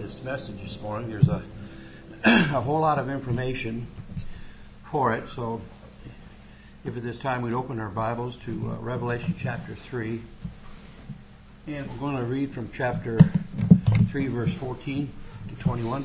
this message this morning. There's a whole lot of information for it. So if at this time we'd open our Bibles to Revelation chapter 3. And we're going to read from chapter 3, verse 14 to 21.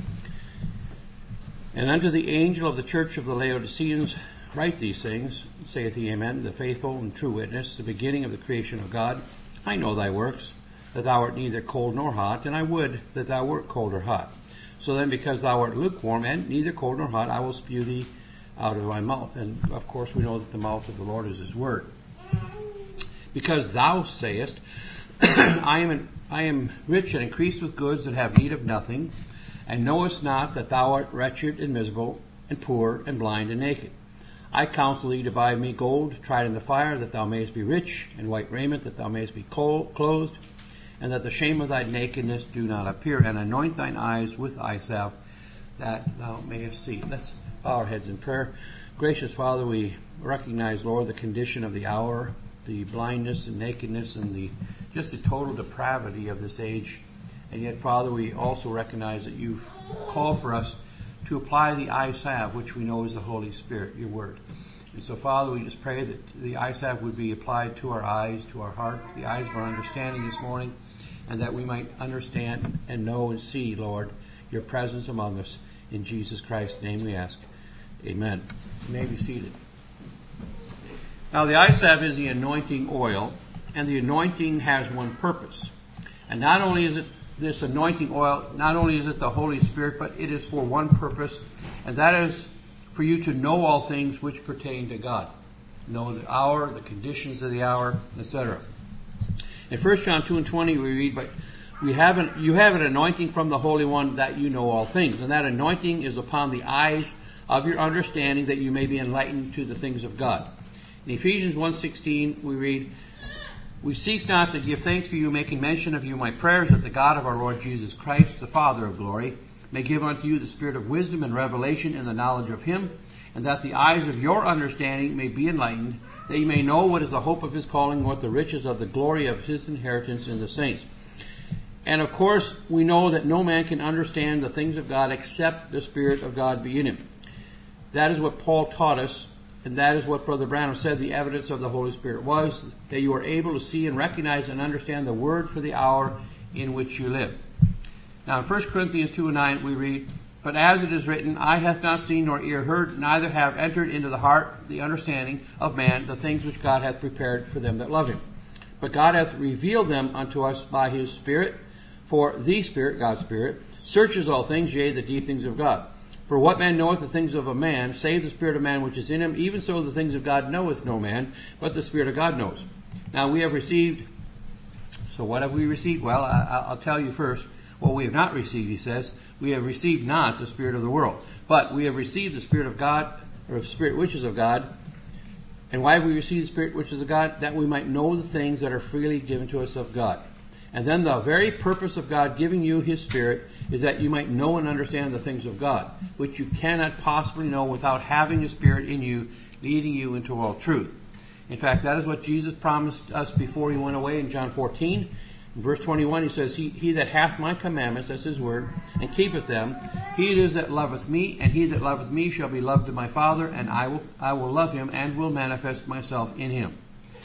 And unto the angel of the church of the Laodiceans write these things, saith he, Amen, the faithful and true witness, the beginning of the creation of God. I know thy works, that thou art neither cold nor hot, and I would that thou wert cold or hot. So then, because thou art lukewarm, and neither cold nor hot, I will spew thee out of my mouth. And of course we know that the mouth of the Lord is his word. Because thou sayest, I am rich and increased with goods, and have need of nothing, and knowest not that thou art wretched and miserable, and poor, and blind, and naked. I counsel thee to buy me gold, tried in the fire, that thou mayest be rich, and white raiment, that thou mayest be clothed, and that the shame of thy nakedness do not appear, and anoint thine eyes with eye salve, that thou mayest see. Let's bow our heads in prayer. Gracious Father, we recognize, Lord, the condition of the hour, the blindness and nakedness, and just the total depravity of this age. And yet, Father, we also recognize that you've called for us to apply the eye salve, which we know is the Holy Spirit, your word. And so, Father, we just pray that the eye salve would be applied to our eyes, to our heart, the eyes of our understanding this morning, and that we might understand and know and see, Lord, your presence among us. In Jesus Christ's name we ask. Amen. You may be seated. Now, the eye salve is the anointing oil, and the anointing has one purpose. And not only is it this anointing oil, not only is it the Holy Spirit, but it is for one purpose, and that is for you to know all things which pertain to God. Know the hour, the conditions of the hour, etc. In 1 John 2 and 20 we read, but you have an anointing from the Holy One, that you know all things. And that anointing is upon the eyes of your understanding, that you may be enlightened to the things of God. In Ephesians 1:16 we read, we cease not to give thanks for you, making mention of you, my prayers, that the God of our Lord Jesus Christ, the Father of glory, may give unto you the spirit of wisdom and revelation in the knowledge of him, and that the eyes of your understanding may be enlightened, that you may know what is the hope of his calling, what the riches of the glory of his inheritance in the saints. And of course, we know that no man can understand the things of God except the Spirit of God be in him. That is what Paul taught us. And that is what Brother Branham said the evidence of the Holy Spirit was, that you are able to see and recognize and understand the word for the hour in which you live. Now in 1 Corinthians 2 and 9 we read, but as it is written, eye hath not seen nor ear heard, neither have entered into the heart the understanding of man the things which God hath prepared for them that love him. But God hath revealed them unto us by his Spirit, for the Spirit, God's Spirit, searches all things, yea, the deep things of God. For what man knoweth the things of a man, save the spirit of man which is in him? Even so the things of God knoweth no man, but the Spirit of God knows. Now we have received, so what have we received? Well, I'll tell you first what we have not received, he says. We have received not the spirit of the world, but we have received the Spirit of God, or the Spirit which is of God. And why have we received the Spirit which is of God? That we might know the things that are freely given to us of God. And then the very purpose of God giving you his Spirit is that you might know and understand the things of God, which you cannot possibly know without having the Spirit in you, leading you into all truth. In fact, that is what Jesus promised us before he went away in John 14. In verse 21 he says, He that hath my commandments, that's his word, and keepeth them, he it is that loveth me, and he that loveth me shall be loved of my Father, and I will love him, and will manifest myself in him.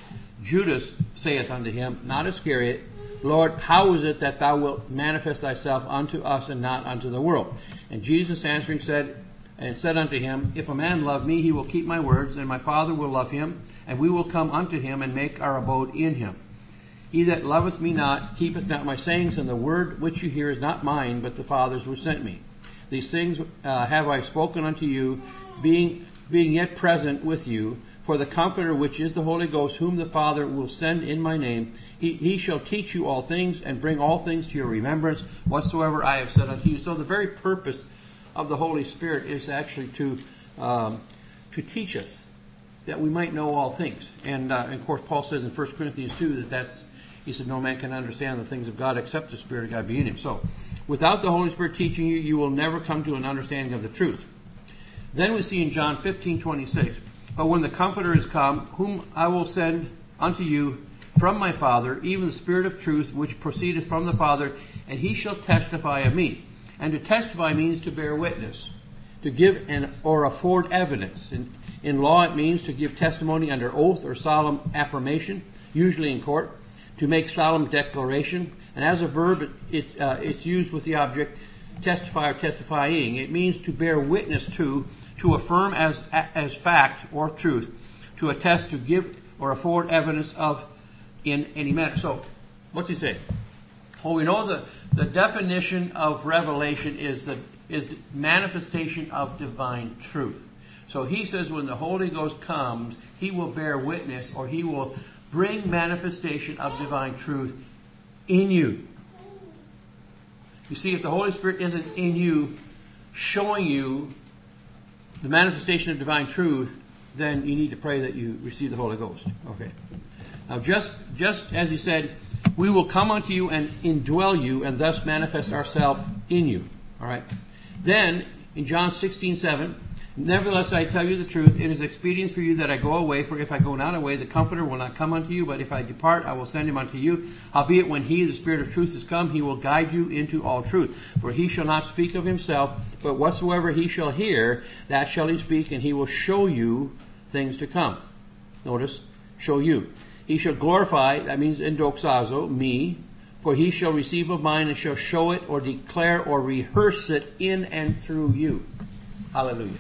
Judas saith unto him, not Iscariot, Lord, how is it that thou wilt manifest thyself unto us and not unto the world? And Jesus answering said unto him, if a man love me, he will keep my words, and my Father will love him, and we will come unto him and make our abode in him. He that loveth me not keepeth not my sayings, and the word which you hear is not mine, but the Father's which sent me. These things have I spoken unto you, being yet present with you. For the Comforter, which is the Holy Ghost, whom the Father will send in my name, he shall teach you all things, and bring all things to your remembrance, whatsoever I have said unto you. So the very purpose of the Holy Spirit is actually to teach us, that we might know all things. And of course, Paul says in 1 Corinthians 2 he said, no man can understand the things of God except the Spirit of God be in him. So without the Holy Spirit teaching you, you will never come to an understanding of the truth. Then we see in John 15:26, but when the Comforter is come, whom I will send unto you from my Father, even the Spirit of truth, which proceedeth from the Father, and he shall testify of me. And to testify means to bear witness, to give or afford evidence. In law, it means to give testimony under oath or solemn affirmation, usually in court, to make solemn declaration. And as a verb, it's used with the object testify or testifying. It means to bear witness to affirm as fact or truth, to attest, to give or afford evidence of in any matter. So, what's he saying? Well, we know the definition of revelation is the manifestation of divine truth. So he says when the Holy Ghost comes, he will bear witness, or he will bring manifestation of divine truth in you. You see, if the Holy Spirit isn't in you, showing you the manifestation of divine truth, then you need to pray that you receive the Holy Ghost. Okay. Now, just as he said, we will come unto you and indwell you, and thus manifest ourselves in you. All right. Then, in John 16:7, nevertheless I tell you the truth, it is expedient for you that I go away, for if I go not away, the Comforter will not come unto you, but if I depart, I will send him unto you. Howbeit, when he, the Spirit of truth, is come, he will guide you into all truth. For he shall not speak of himself, but whatsoever he shall hear, that shall he speak, and he will show you things to come. Notice, show you. He shall glorify, that means endoxazo, me, for he shall receive of mine and shall show it or declare or rehearse it in and through you. Hallelujah.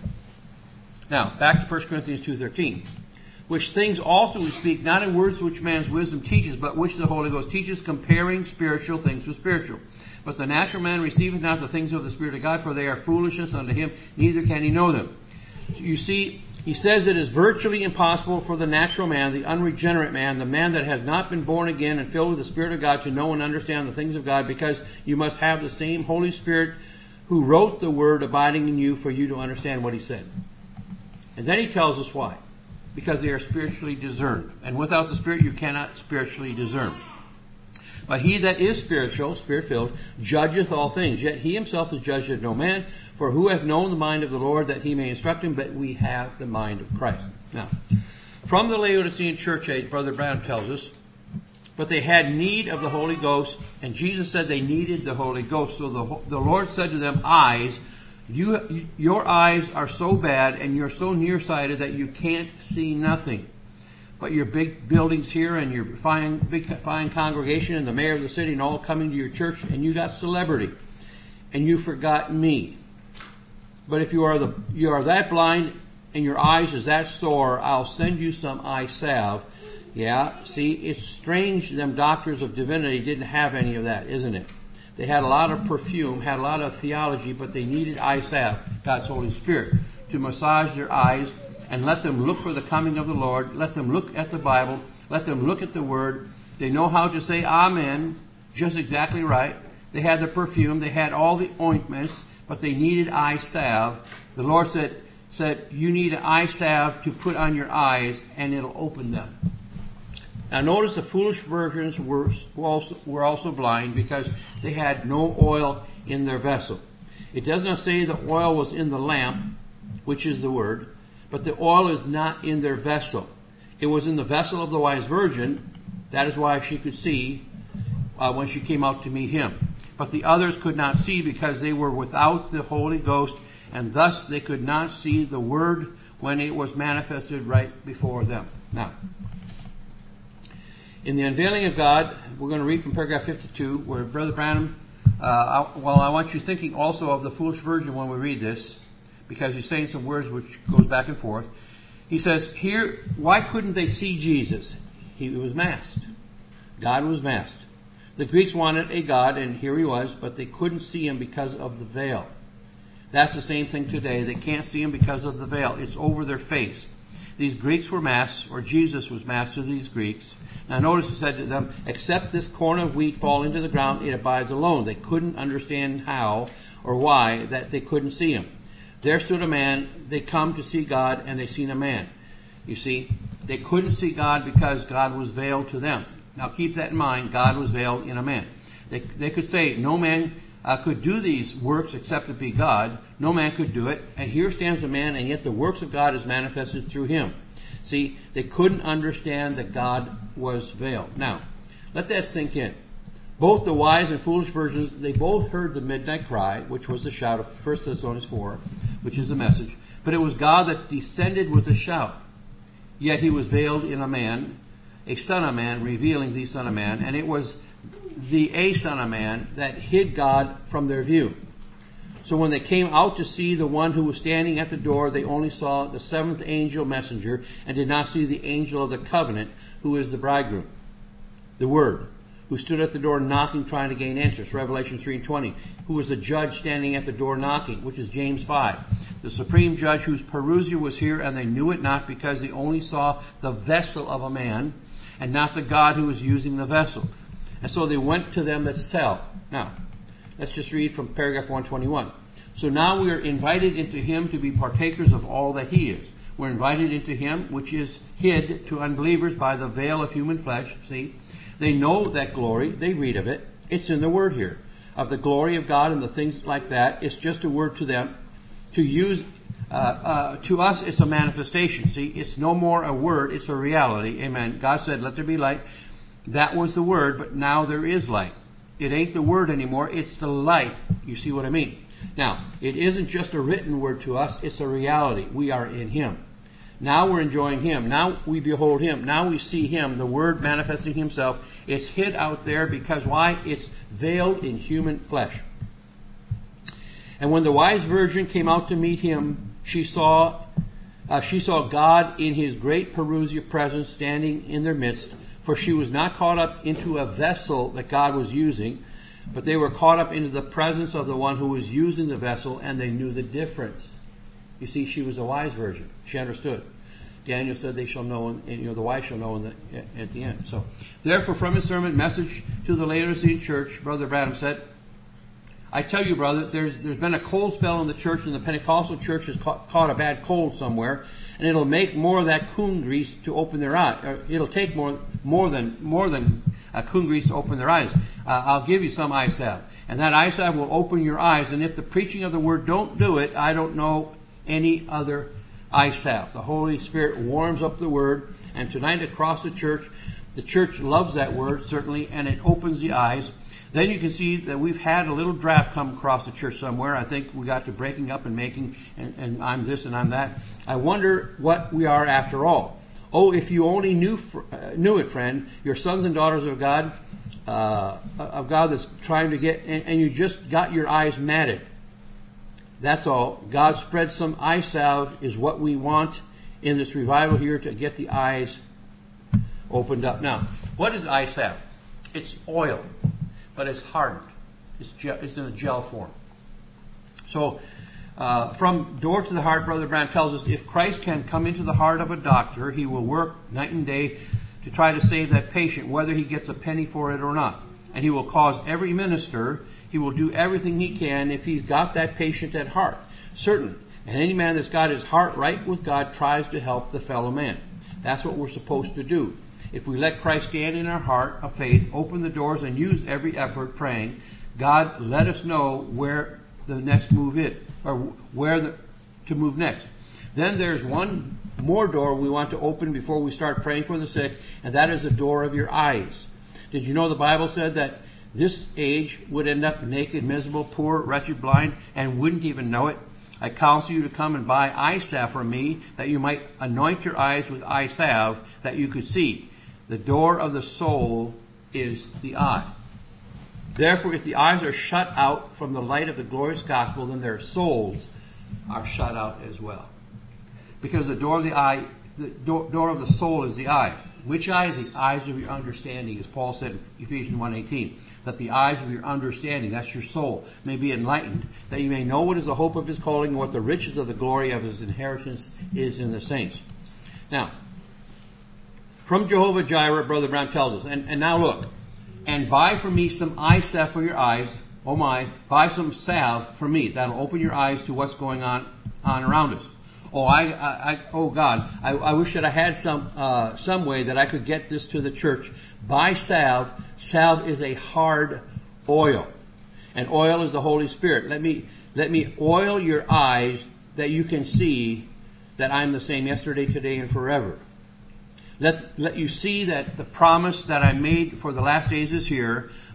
Now, back to 1 Corinthians 2:13. Which things also we speak, not in words which man's wisdom teaches, but which the Holy Ghost teaches, comparing spiritual things with spiritual. But the natural man receiveth not the things of the Spirit of God, for they are foolishness unto him, neither can he know them. So you see, he says it is virtually impossible for the natural man, the unregenerate man, the man that has not been born again and filled with the Spirit of God, to know and understand the things of God, because you must have the same Holy Spirit who wrote the Word abiding in you for you to understand what he said. And then he tells us why. Because they are spiritually discerned. And without the Spirit you cannot spiritually discern. But he that is spiritual, Spirit-filled, judgeth all things. Yet he himself is judged of no man. For who hath known the mind of the Lord that he may instruct him? But we have the mind of Christ. Now, from the Laodicean church age, Brother Branham tells us, but they had need of the Holy Ghost, and Jesus said they needed the Holy Ghost. So the Lord said to them, eyes, your eyes are so bad and you're so nearsighted that you can't see nothing. But your big buildings here and your fine congregation and the mayor of the city and all coming to your church, and you got celebrity, and you forgot me. But if you are that blind and your eyes is that sore, I'll send you some eye salve. Yeah, see, it's strange them doctors of divinity didn't have any of that, isn't it? They had a lot of perfume, had a lot of theology, but they needed eye salve, God's Holy Spirit, to massage their eyes and let them look for the coming of the Lord. Let them look at the Bible. Let them look at the Word. They know how to say Amen, just exactly right. They had the perfume. They had all the ointments, but they needed eye salve. The Lord said, you need an eye salve to put on your eyes, and it'll open them. Now notice the foolish virgins were also blind because they had no oil in their vessel. It does not say the oil was in the lamp, which is the Word, but the oil is not in their vessel. It was in the vessel of the wise virgin. That is why she could see when she came out to meet him. But the others could not see because they were without the Holy Ghost, and thus they could not see the Word when it was manifested right before them. Now, in the unveiling of God, we're going to read from paragraph 52, where Brother Branham, I want you thinking also of the foolish virgin when we read this, because he's saying some words which goes back and forth. He says, here, why couldn't they see Jesus? He was masked. God was masked. The Greeks wanted a God, and here he was, but they couldn't see him because of the veil. That's the same thing today. They can't see him because of the veil. It's over their face. These Greeks were masked, or Jesus was masked to these Greeks. Now notice he said to them, except this corn of wheat fall into the ground, it abides alone. They couldn't understand how or why that they couldn't see him. There stood a man, they come to see God, and they seen a man. You see, they couldn't see God because God was veiled to them. Now keep that in mind, God was veiled in a man. They could say, no man could do these works except it be God. No man could do it. And here stands a man, and yet the works of God is manifested through him. See, they couldn't understand that God was veiled. Now, let that sink in. Both the wise and foolish virgins, they both heard the midnight cry, which was the shout of 1 Thessalonians 4, which is the message. But it was God that descended with a shout. Yet he was veiled in a man, a son of man, revealing the Son of Man. And it was a Son of Man that hid God from their view. So when they came out to see the one who was standing at the door, they only saw the seventh angel messenger and did not see the angel of the covenant, who is the bridegroom, the Word, who stood at the door knocking, trying to gain entrance, Revelation 3:20, who was the judge standing at the door knocking, which is James 5. The supreme judge whose parousia was here, and they knew it not, because they only saw the vessel of a man, and not the God who was using the vessel. And so they went to them that sell. Now, let's just read from paragraph 121. So now we are invited into him to be partakers of all that he is. We're invited into him, which is hid to unbelievers by the veil of human flesh. See, they know that glory. They read of it. It's in the word here. Of the glory of God and the things like that. It's just a word to them. To use, to us, it's a manifestation. See, it's no more a word. It's a reality. Amen. God said, let there be light. That was the word, but now there is light. It ain't the word anymore. It's the light. You see what I mean? Now, it isn't just a written word to us. It's a reality. We are in him. Now we're enjoying him. Now we behold him. Now we see him, the word manifesting himself. It's hid out there because why? It's veiled in human flesh. And when the wise virgin came out to meet him, she saw God in his great parousia presence standing in their midst. For she was not caught up into a vessel that God was using, but they were caught up into the presence of the one who was using the vessel, and they knew the difference. You see, she was a wise virgin. She understood. Daniel said they shall know, and the wise shall know at the end. So, therefore, from his sermon, message to the Laodicean church, Brother Branham said, I tell you, brother, there's been a cold spell in the church, and the Pentecostal church has caught a bad cold somewhere, and it'll make more of that coon grease to open their eyes. Or it'll take more than coon grease to open their eyes. I'll give you some eye salve, and that eye salve will open your eyes. And if the preaching of the word don't do it, I don't know any other eye salve. The Holy Spirit warms up the word, and tonight across the church loves that word certainly, and it opens the eyes. Then you can see that we've had a little draft come across the church somewhere. I think we got to breaking up and making, and I'm this and I'm that. I wonder what we are after all. Oh, if you only knew it, friend, your sons and daughters of God that's trying to get, and you just got your eyes matted. That's all. God spread some eye salve is what we want in this revival here to get the eyes opened up. Now, what is eye salve? It's oil, but it's hardened. It's in a gel form. So, from door to the heart, Brother Branham tells us, if Christ can come into the heart of a doctor, he will work night and day to try to save that patient, whether he gets a penny for it or not. And he will cause every minister, he will do everything he can if he's got that patient at heart. Certainly. And any man that's got his heart right with God tries to help the fellow man. That's what we're supposed to do. If we let Christ stand in our heart of faith, open the doors, and use every effort praying, God, let us know where the next move is, or to move next. Then there's one more door we want to open before we start praying for the sick, and that is the door of your eyes. Did you know the Bible said that this age would end up naked, miserable, poor, wretched, blind, and wouldn't even know it? I counsel you to come and buy eye salve from me, that you might anoint your eyes with eye salve, that you could see. The door of the soul is the eye. Therefore, if the eyes are shut out from the light of the glorious gospel, then their souls are shut out as well. Because the door of the eye, the door of the soul is the eye. Which eye? The eyes of your understanding, as Paul said in Ephesians 1:18, that the eyes of your understanding, that's your soul, may be enlightened, that you may know what is the hope of his calling and what the riches of the glory of his inheritance is in the saints. Now, from Jehovah Jireh, Brother Brown tells us, and now look, and buy for me some eye salve for your eyes. Oh my, buy some salve for me. That'll open your eyes to what's going on around us. Oh God, I wish that I had some way that I could get this to the church. Buy salve. Salve is a hard oil, and oil is the Holy Spirit. Let me oil your eyes that you can see that I'm the same yesterday, today, and forever. Let you see that the promise that I made for the last days is here.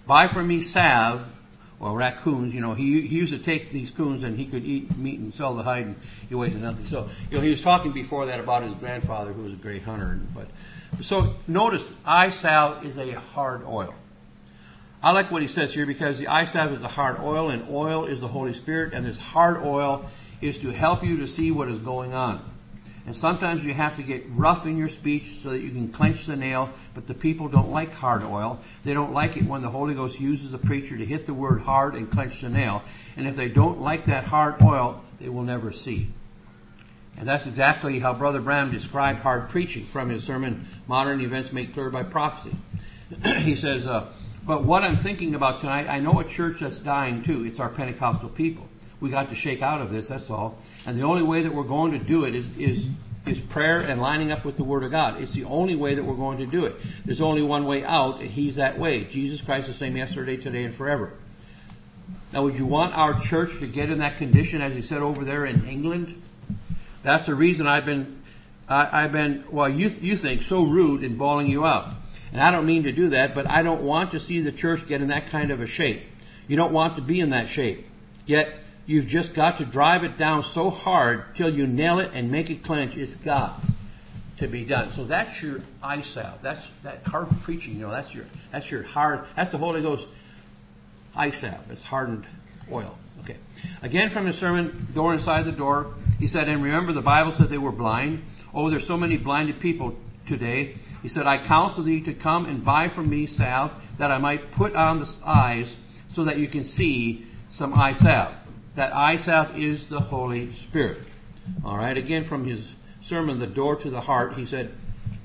buy from me salve, well, raccoons, he used to take these coons and he could eat meat and sell the hide and he wasted nothing. So, he was talking before that about his grandfather who was a great hunter. So notice, eye salve is a hard oil. I like what he says here because the eye salve is a hard oil and oil is the Holy Spirit, and this hard oil is to help you to see what is going on. And sometimes you have to get rough in your speech so that you can clench the nail, but the people don't like hard oil. They don't like it when the Holy Ghost uses the preacher to hit the word hard and clench the nail. And if they don't like that hard oil, they will never see. And that's exactly how Brother Branham described hard preaching from his sermon, Modern Events Made Clear by Prophecy. He says, but what I'm thinking about tonight, I know a church that's dying too. It's our Pentecostal people. We got to shake out of this, that's all. And the only way that we're going to do it is prayer and lining up with the Word of God. It's the only way that we're going to do it. There's only one way out, and He's that way. Jesus Christ the same yesterday, today, and forever. Now, would you want our church to get in that condition, as he said over there in England? That's the reason I've been, well, you think, so rude in bawling you out. And I don't mean to do that, but I don't want to see the church get in that kind of a shape. You don't want to be in that shape. Yet, you've just got to drive it down so hard till you nail it and make it clench. It's got to be done. So that's your eye salve. That's that hard preaching. That's your hard. That's the Holy Ghost eye salve. It's hardened oil. Okay. Again from the sermon, door inside the door. He said, and remember the Bible said they were blind. Oh, there's so many blinded people today. He said, I counsel thee to come and buy from me salve that I might put on the eyes so that you can see some eye salve. That eye salve is the Holy Spirit. All right, again from his sermon, The Door to the Heart, he said,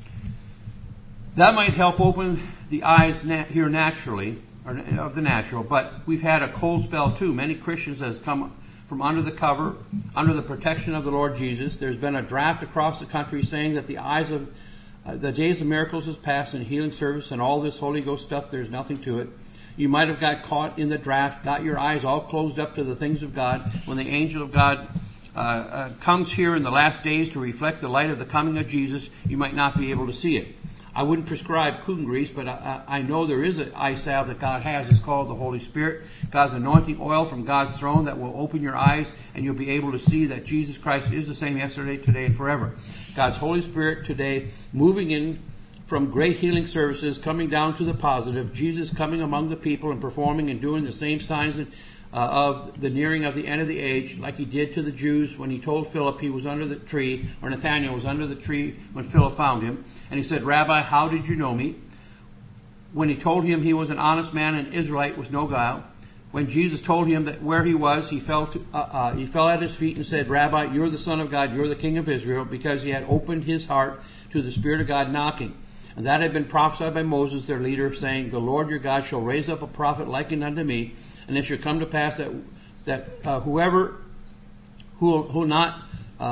that might help open the eyes here naturally, or of the natural, but we've had a cold spell too. Many Christians has come from under the cover, under the protection of the Lord Jesus. There's been a draft across the country saying that the days of miracles is past and healing service and all this Holy Ghost stuff, there's nothing to it. You might have got caught in the draft, got your eyes all closed up to the things of God. When the angel of God comes here in the last days to reflect the light of the coming of Jesus, you might not be able to see it. I wouldn't prescribe coon grease, but I know there is an eye salve that God has. It's called the Holy Spirit. God's anointing oil from God's throne that will open your eyes, and you'll be able to see that Jesus Christ is the same yesterday, today, and forever. God's Holy Spirit today moving in from great healing services, coming down to the positive, Jesus coming among the people and performing and doing the same signs of the nearing of the end of the age, like he did to the Jews when he told Philip he was under the tree, or Nathanael was under the tree when Philip found him. And he said, Rabbi, how did you know me? When he told him he was an honest man and Israelite with no guile. When Jesus told him that where he was, he fell at his feet and said, Rabbi, you're the Son of God, you're the King of Israel, because he had opened his heart to the Spirit of God knocking. And that had been prophesied by Moses, their leader, saying, the Lord your God shall raise up a prophet likened unto me, and it shall come to pass that whoever who will not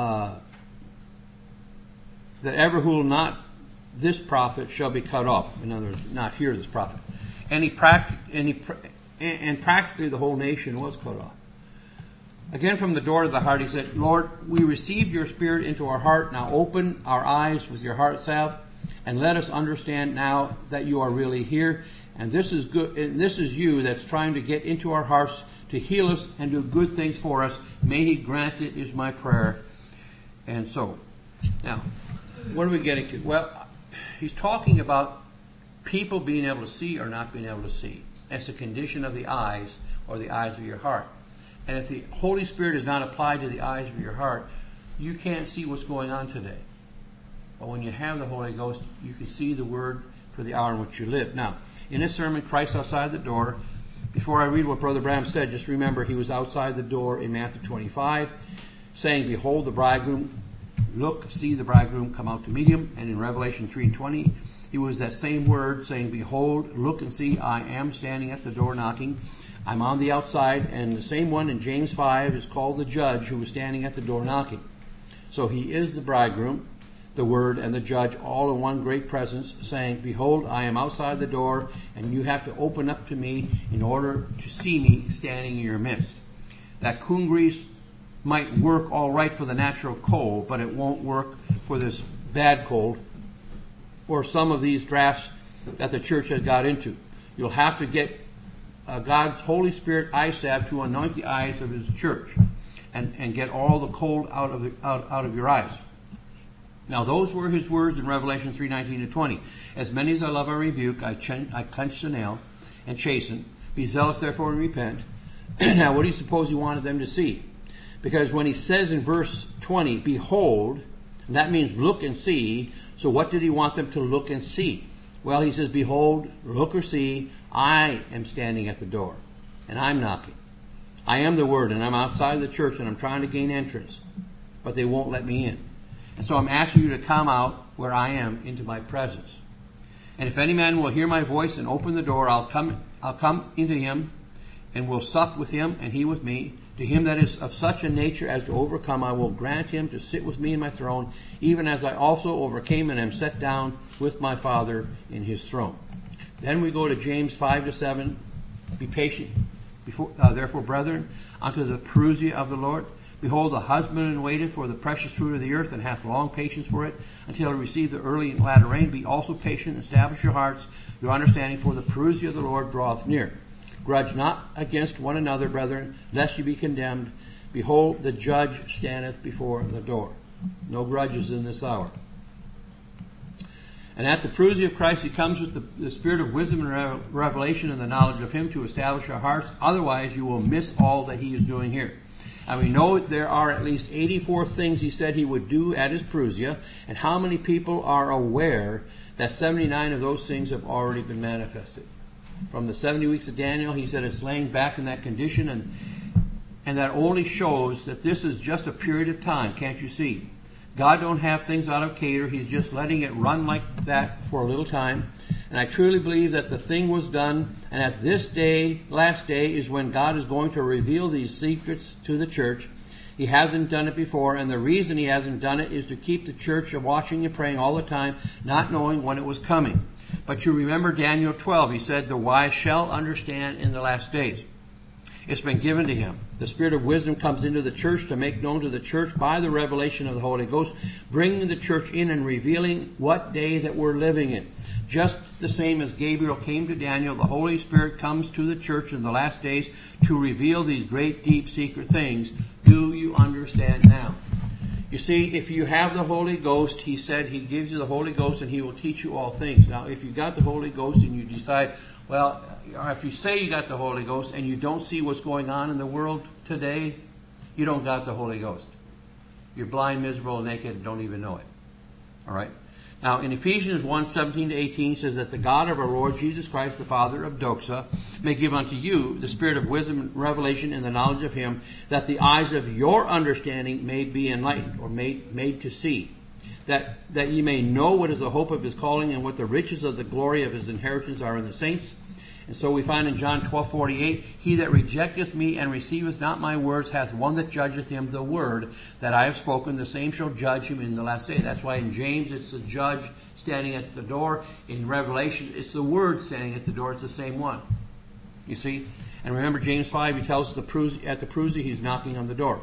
this prophet shall be cut off. In other words, not hear this prophet. And practically the whole nation was cut off. Again from the door to the heart, he said, Lord, we received your Spirit into our heart. Now open our eyes with your heart salve, and let us understand now that you are really here. And this is good. And this is you that's trying to get into our hearts to heal us and do good things for us. May he grant it, is my prayer. And so, now, what are we getting to? Well, he's talking about people being able to see or not being able to see. That's a condition of the eyes or the eyes of your heart. And if the Holy Spirit is not applied to the eyes of your heart, you can't see what's going on today. But when you have the Holy Ghost, you can see the word for the hour in which you live. Now, in this sermon, Christ outside the door, before I read what Brother Branham said, just remember he was outside the door in Matthew 25, saying, behold the bridegroom, look, see the bridegroom come out to meet him. And in Revelation 3:20, he was that same word saying, behold, look and see, I am standing at the door knocking. I'm on the outside. And the same one in James 5 is called the judge who was standing at the door knocking. So he is the bridegroom, the Word, and the judge, all in one great presence, saying, behold, I am outside the door, and you have to open up to me in order to see me standing in your midst. That coon grease might work all right for the natural cold, but it won't work for this bad cold or some of these drafts that the church has got into. You'll have to get God's Holy Spirit eye salve to anoint the eyes of His church and get all the cold out of your eyes. Now those were His words in Revelation 3:19-20. As many as I love I rebuke, I clench the nail and chasten. Be zealous therefore and repent. Now what do you suppose He wanted them to see? Because when He says in verse 20, behold, that means look and see. So what did He want them to look and see? Well, He says, behold, look or see, I am standing at the door, and I'm knocking. I am the Word, and I'm outside the church, and I'm trying to gain entrance, but they won't let me in. And so I'm asking you to come out where I am into my presence. And if any man will hear my voice and open the door, I'll come into him, and will sup with him, and he with me. To him that is of such a nature as to overcome, I will grant him to sit with me in my throne, even as I also overcame and am set down with my Father in His throne. Then we go to James 5-7. Be patient, therefore, brethren, unto the parousia of the Lord. Behold, the husbandman waiteth for the precious fruit of the earth, and hath long patience for it, until it receive the early and latter rain. Be also patient, establish your hearts, your understanding, for the parousia of the Lord draweth near. Grudge not against one another, brethren, lest you be condemned. Behold, the judge standeth before the door. No grudges in this hour. And at the parousia of Christ, He comes with the spirit of wisdom and revelation and the knowledge of Him to establish our hearts. Otherwise, you will miss all that He is doing here. And we know there are at least 84 things He said He would do at His parousia. And how many people are aware that 79 of those things have already been manifested? From the 70 weeks of Daniel, He said it's laying back in that condition, and that only shows that this is just a period of time. Can't you see? God don't have things out of cater. He's just letting it run like that for a little time. And I truly believe that the thing was done, and at this day, last day, is when God is going to reveal these secrets to the church. He hasn't done it before, and the reason He hasn't done it is to keep the church watching and praying all the time, not knowing when it was coming. But you remember Daniel 12. He said, the wise shall understand in the last days. It's been given to him. The spirit of wisdom comes into the church to make known to the church by the revelation of the Holy Ghost, bringing the church in and revealing what day that we're living in. Just the same as Gabriel came to Daniel, the Holy Spirit comes to the church in the last days to reveal these great, deep, secret things. Do you understand now? You see, if you have the Holy Ghost, He said He gives you the Holy Ghost and He will teach you all things. Now, if you got the Holy Ghost and you decide, well, if you say you got the Holy Ghost and you don't see what's going on in the world today, you don't got the Holy Ghost. You're blind, miserable, naked, and don't even know it. All right? Now, in Ephesians 1:17-18 says that the God of our Lord Jesus Christ, the Father of doxa, may give unto you the spirit of wisdom and revelation in the knowledge of Him, that the eyes of your understanding may be enlightened, or made to see, that ye may know what is the hope of His calling, and what the riches of the glory of His inheritance are in the saints. And so we find in John 12:48, he that rejecteth me and receiveth not my words hath one that judgeth him. The word that I have spoken, the same shall judge him in the last day. That's why in James it's the judge standing at the door. In Revelation it's the word standing at the door. It's the same one. You see? And remember James 5, he tells us at the parousia he's knocking on the door.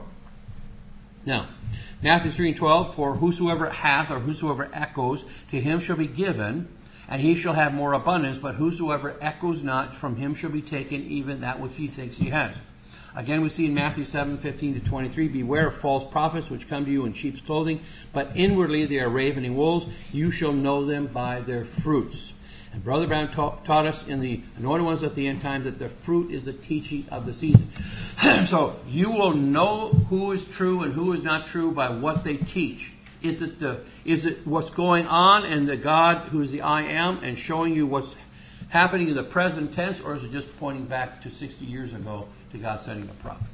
Now, Matthew 3:12, for whosoever hath or whosoever echoes, to him shall be given, and he shall have more abundance, but whosoever echoes not, from him shall be taken even that which he thinks he has. Again, we see in Matthew 7:15-23, beware of false prophets which come to you in sheep's clothing, but inwardly they are ravening wolves. You shall know them by their fruits. And Brother Brown taught us in the Anointed Ones at the End Time that the fruit is the teaching of the season. So you will know who is true and who is not true by what they teach. Is it what's going on in the God who is the I Am and showing you what's happening in the present tense, or is it just pointing back to 60 years ago to God sending a prophet?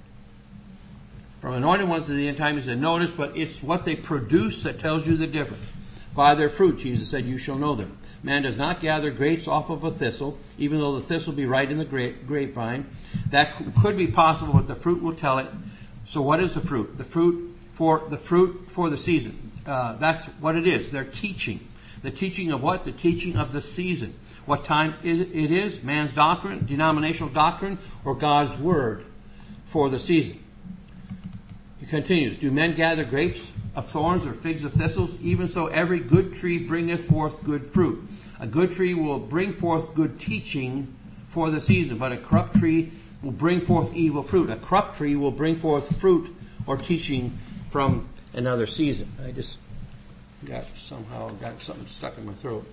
From Anointed Ones to the End Time, he said, notice, but it's what they produce that tells you the difference. By their fruit, Jesus said, you shall know them. Man does not gather grapes off of a thistle, even though the thistle be right in the grapevine. That could be possible, but the fruit will tell it. So what is the fruit? The fruit for the season. That's what it is. They're teaching. The teaching of what? The teaching of the season. What time it is? Man's doctrine, denominational doctrine, or God's word for the season. He continues, do men gather grapes of thorns or figs of thistles? Even so every good tree bringeth forth good fruit. A good tree will bring forth good teaching for the season, but a corrupt tree will bring forth evil fruit. A corrupt tree will bring forth fruit or teaching from another season. I just got something stuck in my throat.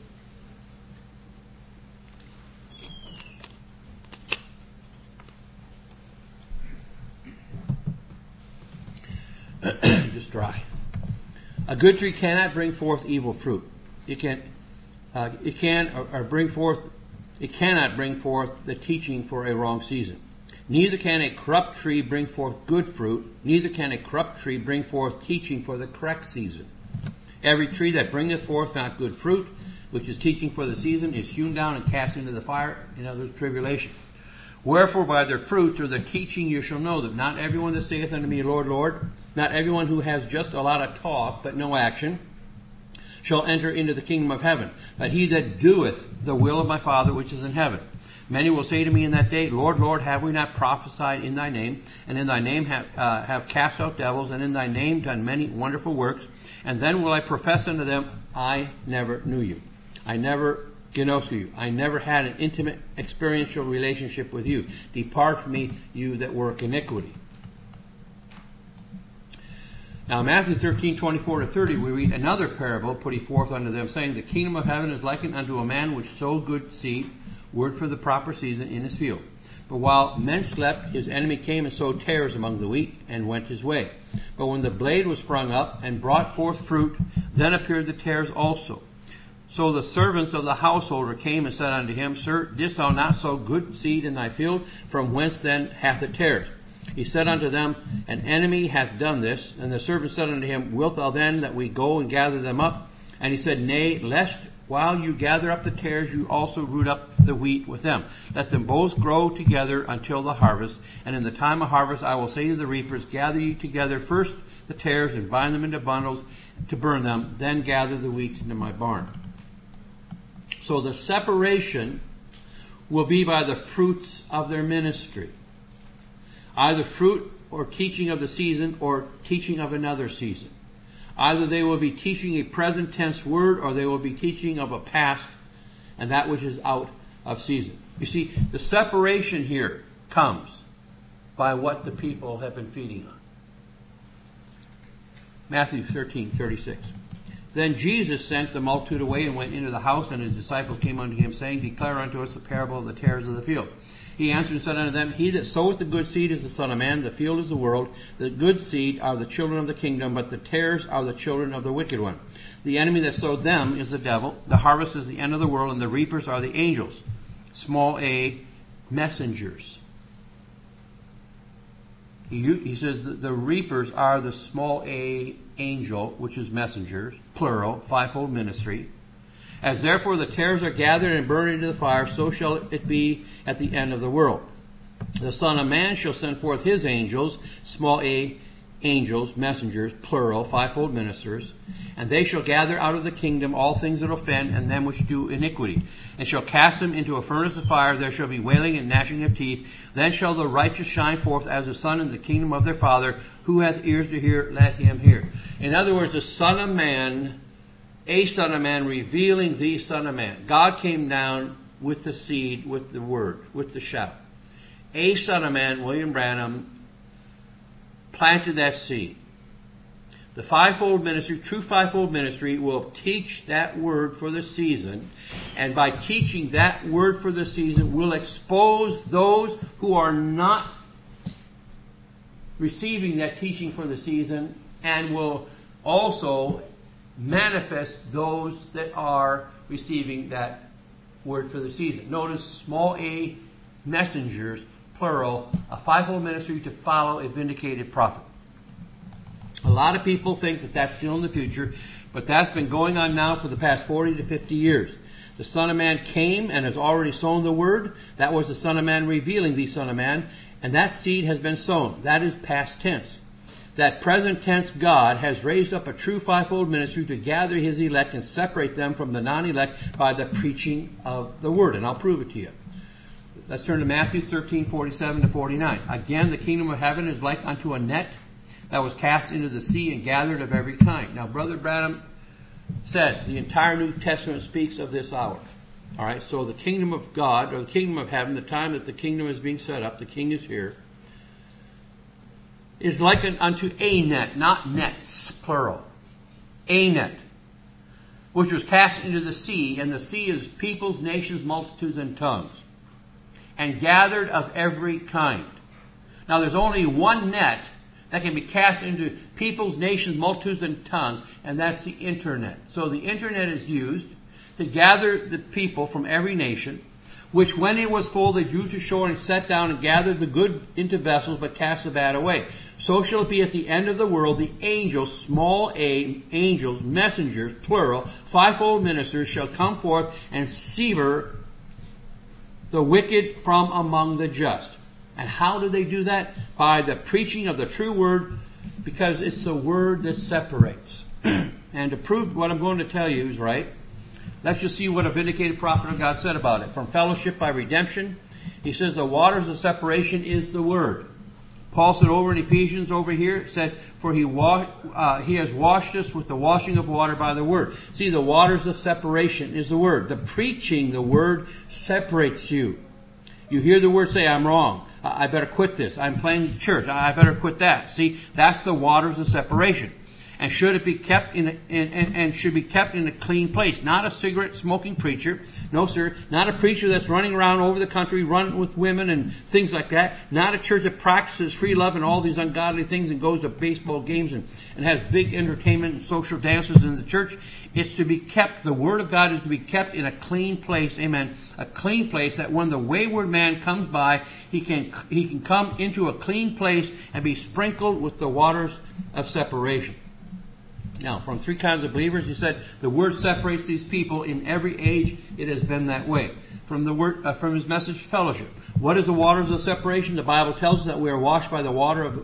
Just dry. A good tree cannot bring forth evil fruit. It cannot bring forth the teaching for a wrong season. Neither can a corrupt tree bring forth good fruit. Neither can a corrupt tree bring forth teaching for the correct season. Every tree that bringeth forth not good fruit, which is teaching for the season, is hewn down and cast into the fire. In other words, tribulation. Wherefore by their fruits or their teaching you shall know them. Not everyone that saith unto me, Lord, Lord, not everyone who has just a lot of talk but no action, shall enter into the kingdom of heaven, but he that doeth the will of my Father which is in heaven. Many will say to me in that day, Lord, Lord, have we not prophesied in thy name, and in thy name have cast out devils, and in thy name done many wonderful works? And then will I profess unto them, I never knew you. I never gnosko you. I never had an intimate experiential relationship with you. Depart from me, you that work iniquity. Now, Matthew 13:24-30, we read another parable put he forth unto them, saying, the kingdom of heaven is likened unto a man which sowed good seed, word for the proper season, in his field. But while men slept, his enemy came and sowed tares among the wheat, and went his way. But when the blade was sprung up, and brought forth fruit, then appeared the tares also. So the servants of the householder came and said unto him, Sir, didst thou not sow good seed in thy field? From whence then hath it tares? He said unto them, An enemy hath done this. And the servant said unto him, Wilt thou then that we go and gather them up? And he said, Nay, lest while you gather up the tares, you also root up the wheat with them. Let them both grow together until the harvest. And in the time of harvest I will say to the reapers, Gather ye together first the tares, and bind them into bundles to burn them. Then gather the wheat into my barn. So the separation will be by the fruits of their ministry. Either fruit or teaching of the season or teaching of another season. Either they will be teaching a present tense word or they will be teaching of a past and that which is out of season. You see, the separation here comes by what the people have been feeding on. Matthew 13:36. Then Jesus sent the multitude away and went into the house, and his disciples came unto him, saying, Declare unto us the parable of the tares of the field. He answered and said unto them, He that soweth the good seed is the Son of Man, the field is the world. The good seed are the children of the kingdom, but the tares are the children of the wicked one. The enemy that sowed them is the devil. The harvest is the end of the world, and the reapers are the angels. Small a, messengers. He says that the reapers are the small a angel, which is messengers, plural, fivefold ministry. As therefore the tares are gathered and burned into the fire, so shall it be at the end of the world. The Son of Man shall send forth his angels, small a angels, messengers, plural, fivefold ministers, and they shall gather out of the kingdom all things that offend and them which do iniquity, and shall cast them into a furnace of fire. There shall be wailing and gnashing of teeth. Then shall the righteous shine forth as the sun in the kingdom of their Father. Who hath ears to hear, let him hear. In other words, the Son of Man, a Son of Man, revealing the Son of Man. God came down with the seed, with the word, with the shout. A Son of Man, William Branham, planted that seed. The fivefold ministry, true fivefold ministry, will teach that word for the season, and by teaching that word for the season will expose those who are not receiving that teaching for the season, and will also manifest those that are receiving that word for the season. Notice small a, messengers, plural, a fivefold ministry to follow a vindicated prophet. A lot of people think that that's still in the future, but that's been going on now for the past 40 to 50 years. The Son of Man came and has already sown the word. That was the Son of Man revealing the Son of Man, and that seed has been sown. That is past tense. That present tense God has raised up a true fivefold ministry to gather his elect and separate them from the non-elect by the preaching of the word. And I'll prove it to you. Let's turn to Matthew 13:47-49. Again, the kingdom of heaven is like unto a net that was cast into the sea and gathered of every kind. Now, Brother Branham said the entire New Testament speaks of this hour. All right, so the kingdom of God, or the kingdom of heaven, the time that the kingdom is being set up, the king is here, is likened unto a net, not nets, plural. A net, which was cast into the sea, and the sea is peoples, nations, multitudes, and tongues, and gathered of every kind. Now there's only one net that can be cast into peoples, nations, multitudes, and tongues, and that's the internet. So the internet is used to gather the people from every nation, which when it was full they drew to shore and sat down and gathered the good into vessels, but cast the bad away. So shall it be at the end of the world. The angels, small a, angels, messengers, plural, fivefold ministers shall come forth and sever the wicked from among the just. And how do they do that? By the preaching of the true word, because it's the word that separates. And to prove what I'm going to tell you is right, let's just see what a vindicated prophet of God said about it. From fellowship by redemption, he says the waters of separation is the word. Paul said over in Ephesians over here, said, for he has washed us with the washing of water by the word. See, the waters of separation is the word. The preaching, the word, separates you. You hear the word say, I'm wrong. I better quit this. I'm playing church. I better quit that. See, that's the waters of separation. And should it be kept should be kept in a clean place. Not a cigarette smoking preacher. No, sir. Not a preacher that's running around over the country, running with women and things like that. Not a church that practices free love and all these ungodly things and goes to baseball games and has big entertainment and social dances in the church. It's to be kept, the Word of God is to be kept in a clean place. Amen. A clean place that when the wayward man comes by, he can come into a clean place and be sprinkled with the waters of separation. Now, from three kinds of believers, he said the word separates these people in every age. It has been that way. From the word, from his message, fellowship. What is the waters of separation? The Bible tells us that we are washed by the water of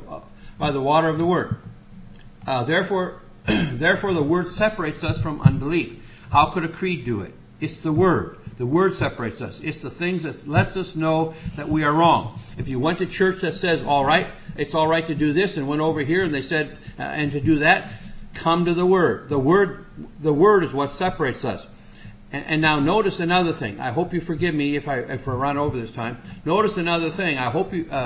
the word. Therefore, the word separates us from unbelief. How could a creed do it? It's the word. The word separates us. It's the things that lets us know that we are wrong. If you went to church that says, all right, it's all right to do this, and went over here and they said, and to do that, come to the word. The word is what separates us. And now notice another thing. I hope you forgive me if I run over this time. Notice another thing. I hope you.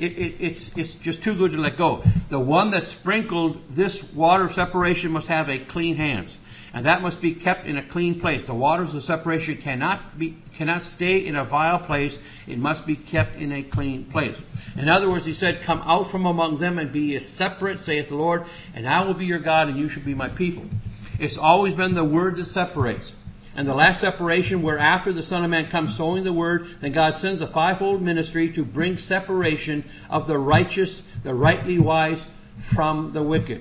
It's just too good to let go. The one that sprinkled this water of separation must have a clean hands, and that must be kept in a clean place. The waters of separation cannot stay in a vile place. It must be kept in a clean place. In other words, he said, "Come out from among them and be ye separate, saith the Lord, and I will be your God, and you shall be my people." It's always been the word that separates. And the last separation, where after the Son of Man comes sowing the word, then God sends a fivefold ministry to bring separation of the righteous, the rightly wise, from the wicked.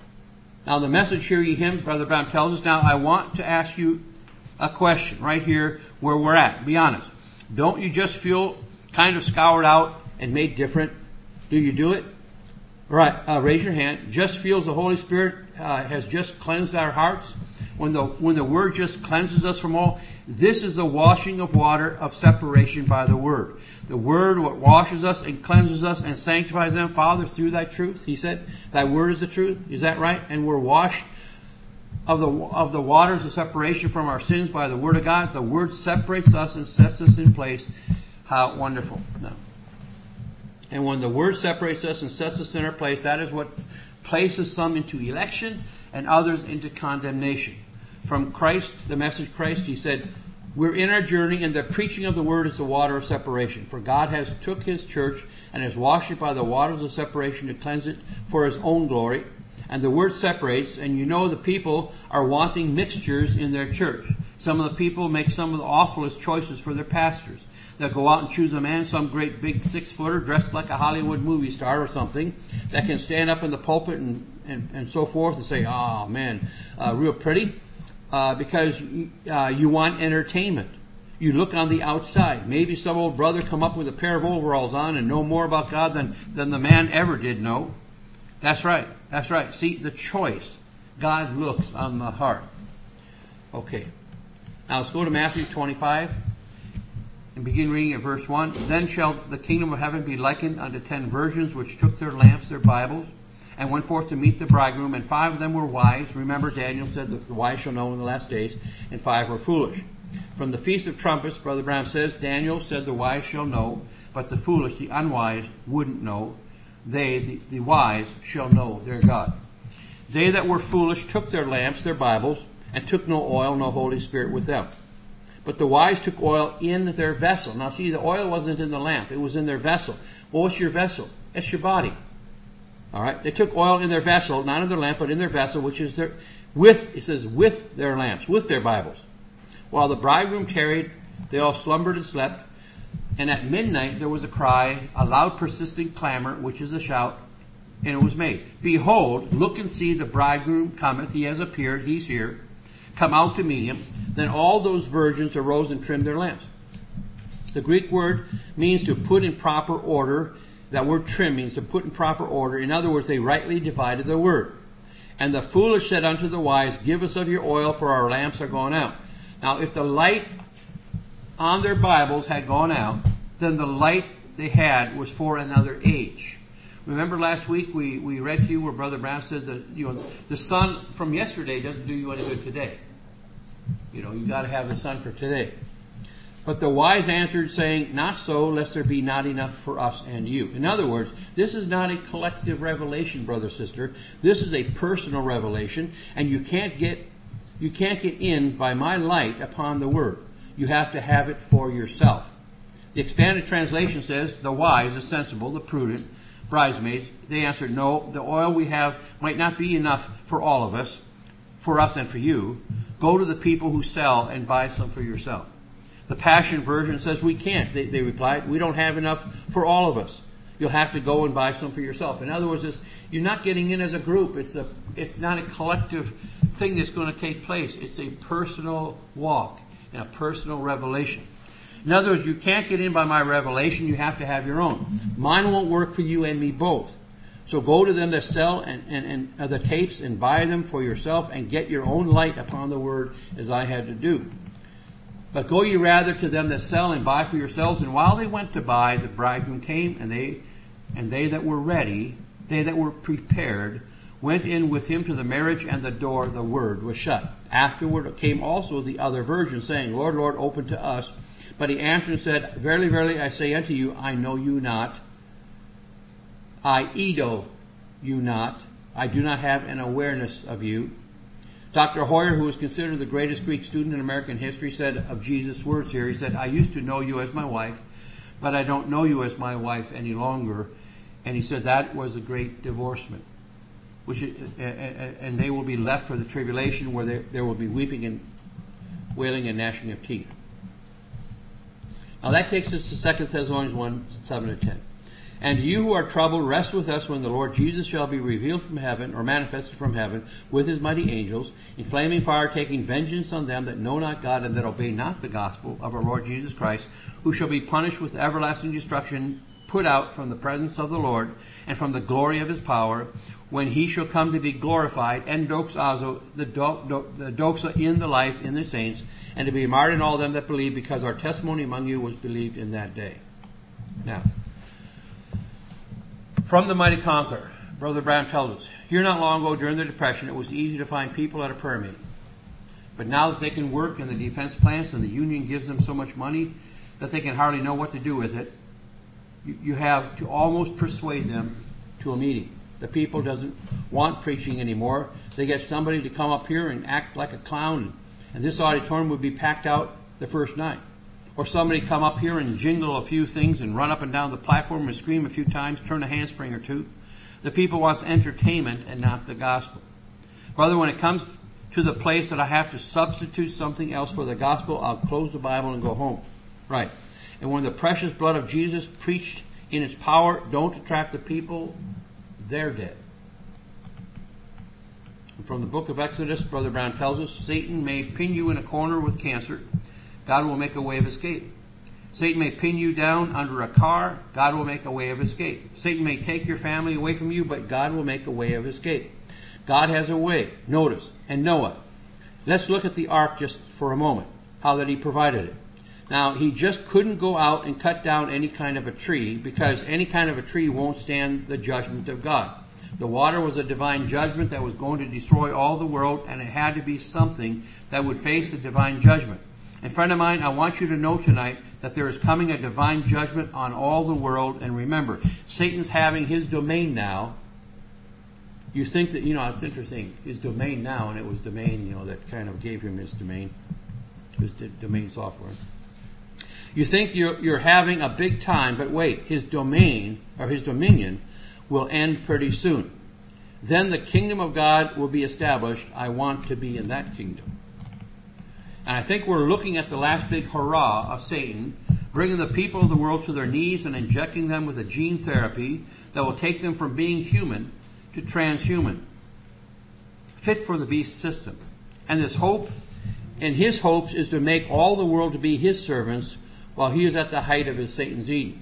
Now the message here, ye hymns, Brother Brown tells us. Now I want to ask you a question right here where we're at. Be honest. Don't you just feel kind of scoured out and made different? Do you do it? Right. Raise your hand. Just feels the Holy Spirit has just cleansed our hearts. When the Word just cleanses us from all, this is the washing of water of separation by the Word. The Word what washes us and cleanses us and sanctifies them, Father, through Thy truth. He said, Thy Word is the truth. Is that right? And we're washed of the waters of separation from our sins by the Word of God. The Word separates us and sets us in place. How wonderful. No. And when the Word separates us and sets us in our place, that is what places some into election and others into condemnation. From Christ, the message Christ, he said, we're in our journey, and the preaching of the word is the water of separation. For God has took his church and has washed it by the waters of separation to cleanse it for his own glory. And the word separates, and you know the people are wanting mixtures in their church. Some of the people make some of the awfulest choices for their pastors. They'll go out and choose a man, some great big 6-footer dressed like a Hollywood movie star or something, that can stand up in the pulpit and so forth and say, oh man, real pretty. Because you want entertainment. You look on the outside. Maybe some old brother come up with a pair of overalls on and know more about God than the man ever did know. That's right. That's right. See, the choice. God looks on the heart. Okay. Now let's go to Matthew 25 and begin reading at verse 1. Then shall the kingdom of heaven be likened unto 10 virgins which took their lamps, their Bibles, and went forth to meet the bridegroom, and 5 of them were wise. Remember, Daniel said that the wise shall know in the last days, and 5 were foolish. From the Feast of Trumpets, Brother Branham says, Daniel said the wise shall know, but the foolish, the unwise, wouldn't know. They, the wise, shall know their God. They that were foolish took their lamps, their Bibles, and took no oil, no Holy Spirit with them. But the wise took oil in their vessel. Now see, the oil wasn't in the lamp. It was in their vessel. Well, what's your vessel? It's your body. All right? They took oil in their vessel, not in their lamp, but in their vessel, which is their, it says, with their lamps, with their Bibles. While the bridegroom tarried, they all slumbered and slept. And at midnight there was a cry, a loud persistent clamor, which is a shout, and it was made. Behold, look and see, the bridegroom cometh, he has appeared, he's here. Come out to meet him. Then all those virgins arose and trimmed their lamps. The Greek word means to put in proper order. That word trim means to put in proper order. In other words, they rightly divided the word. And the foolish said unto the wise, Give us of your oil, for our lamps are gone out. Now, if the light on their Bibles had gone out, then the light they had was for another age. Remember last week we read to you where Brother Brown says that the sun from yesterday doesn't do you any good today. You got to have the sun for today. But the wise answered, saying, Not so, lest there be not enough for us and you. In other words, this is not a collective revelation, brother, sister. This is a personal revelation, and you can't get in by my light upon the word. You have to have it for yourself. The expanded translation says, the wise, the sensible, the prudent bridesmaids, they answered, No, the oil we have might not be enough for all of us, for us and for you. Go to the people who sell and buy some for yourself. The Passion Version says, We can't. They replied, We don't have enough for all of us. You'll have to go and buy some for yourself. In other words, you're not getting in as a group. It's not a collective thing that's going to take place. It's a personal walk and a personal revelation. In other words, you can't get in by my revelation. You have to have your own. Mine won't work for you and me both. So go to them that sell and the tapes and buy them for yourself and get your own light upon the word, as I had to do. But go ye rather to them that sell and buy for yourselves. And while they went to buy, the bridegroom came, and they that were ready, they that were prepared, went in with him to the marriage, and the door, the word, was shut. Afterward came also the other virgins, saying, Lord, Lord, open to us. But he answered and said, Verily, verily, I say unto you, I know you not. I eido you not. I do not have an awareness of you. Dr. Hoyer, who was considered the greatest Greek student in American history, said of Jesus' words here, he said, I used to know you as my wife, but I don't know you as my wife any longer. And he said that was a great divorcement. And they will be left for the tribulation, where there will be weeping and wailing and gnashing of teeth. Now that takes us to 2 Thessalonians 1, 7 and 10. And you who are troubled, rest with us when the Lord Jesus shall be revealed from heaven, or manifested from heaven, with his mighty angels, in flaming fire, taking vengeance on them that know not God and that obey not the gospel of our Lord Jesus Christ, who shall be punished with everlasting destruction, put out from the presence of the Lord, and from the glory of his power, when he shall come to be glorified, and doxazo, the doxa in the life in the saints, and to be martyred in all them that believe, because our testimony among you was believed in that day. Now, from the Mighty Conqueror, Brother Brown tells us, here not long ago during the Depression, it was easy to find people at a prayer meeting. But now that they can work in the defense plants and the union gives them so much money that they can hardly know what to do with it, you have to almost persuade them to a meeting. The people doesn't want preaching anymore. They get somebody to come up here and act like a clown, and this auditorium would be packed out the first night. Or somebody come up here and jingle a few things and run up and down the platform and scream a few times, turn a handspring or two. The people wants entertainment and not the gospel. Brother, when it comes to the place that I have to substitute something else for the gospel, I'll close the Bible and go home. Right. And when the precious blood of Jesus preached in its power don't attract the people, they're dead. And from the book of Exodus, Brother Brown tells us, Satan may pin you in a corner with cancer. God will make a way of escape. Satan may pin you down under a car. God will make a way of escape. Satan may take your family away from you, but God will make a way of escape. God has a way. Notice. And Noah. Let's look at the ark just for a moment, how that he provided it. Now, he just couldn't go out and cut down any kind of a tree, because any kind of a tree won't stand the judgment of God. The water was a divine judgment that was going to destroy all the world, and it had to be something that would face a divine judgment. And friend of mine, I want you to know tonight that there is coming a divine judgment on all the world. And remember, Satan's having his domain now. You think that, it's interesting, his domain now, and it was domain, that kind of gave him his domain software. You think you're having a big time, but wait, his domain, or his dominion, will end pretty soon. Then the kingdom of God will be established. I want to be in that kingdom. And I think we're looking at the last big hurrah of Satan, bringing the people of the world to their knees and injecting them with a gene therapy that will take them from being human to transhuman, fit for the beast system. And his hopes is to make all the world to be his servants while he is at the height of his Satan's Eden.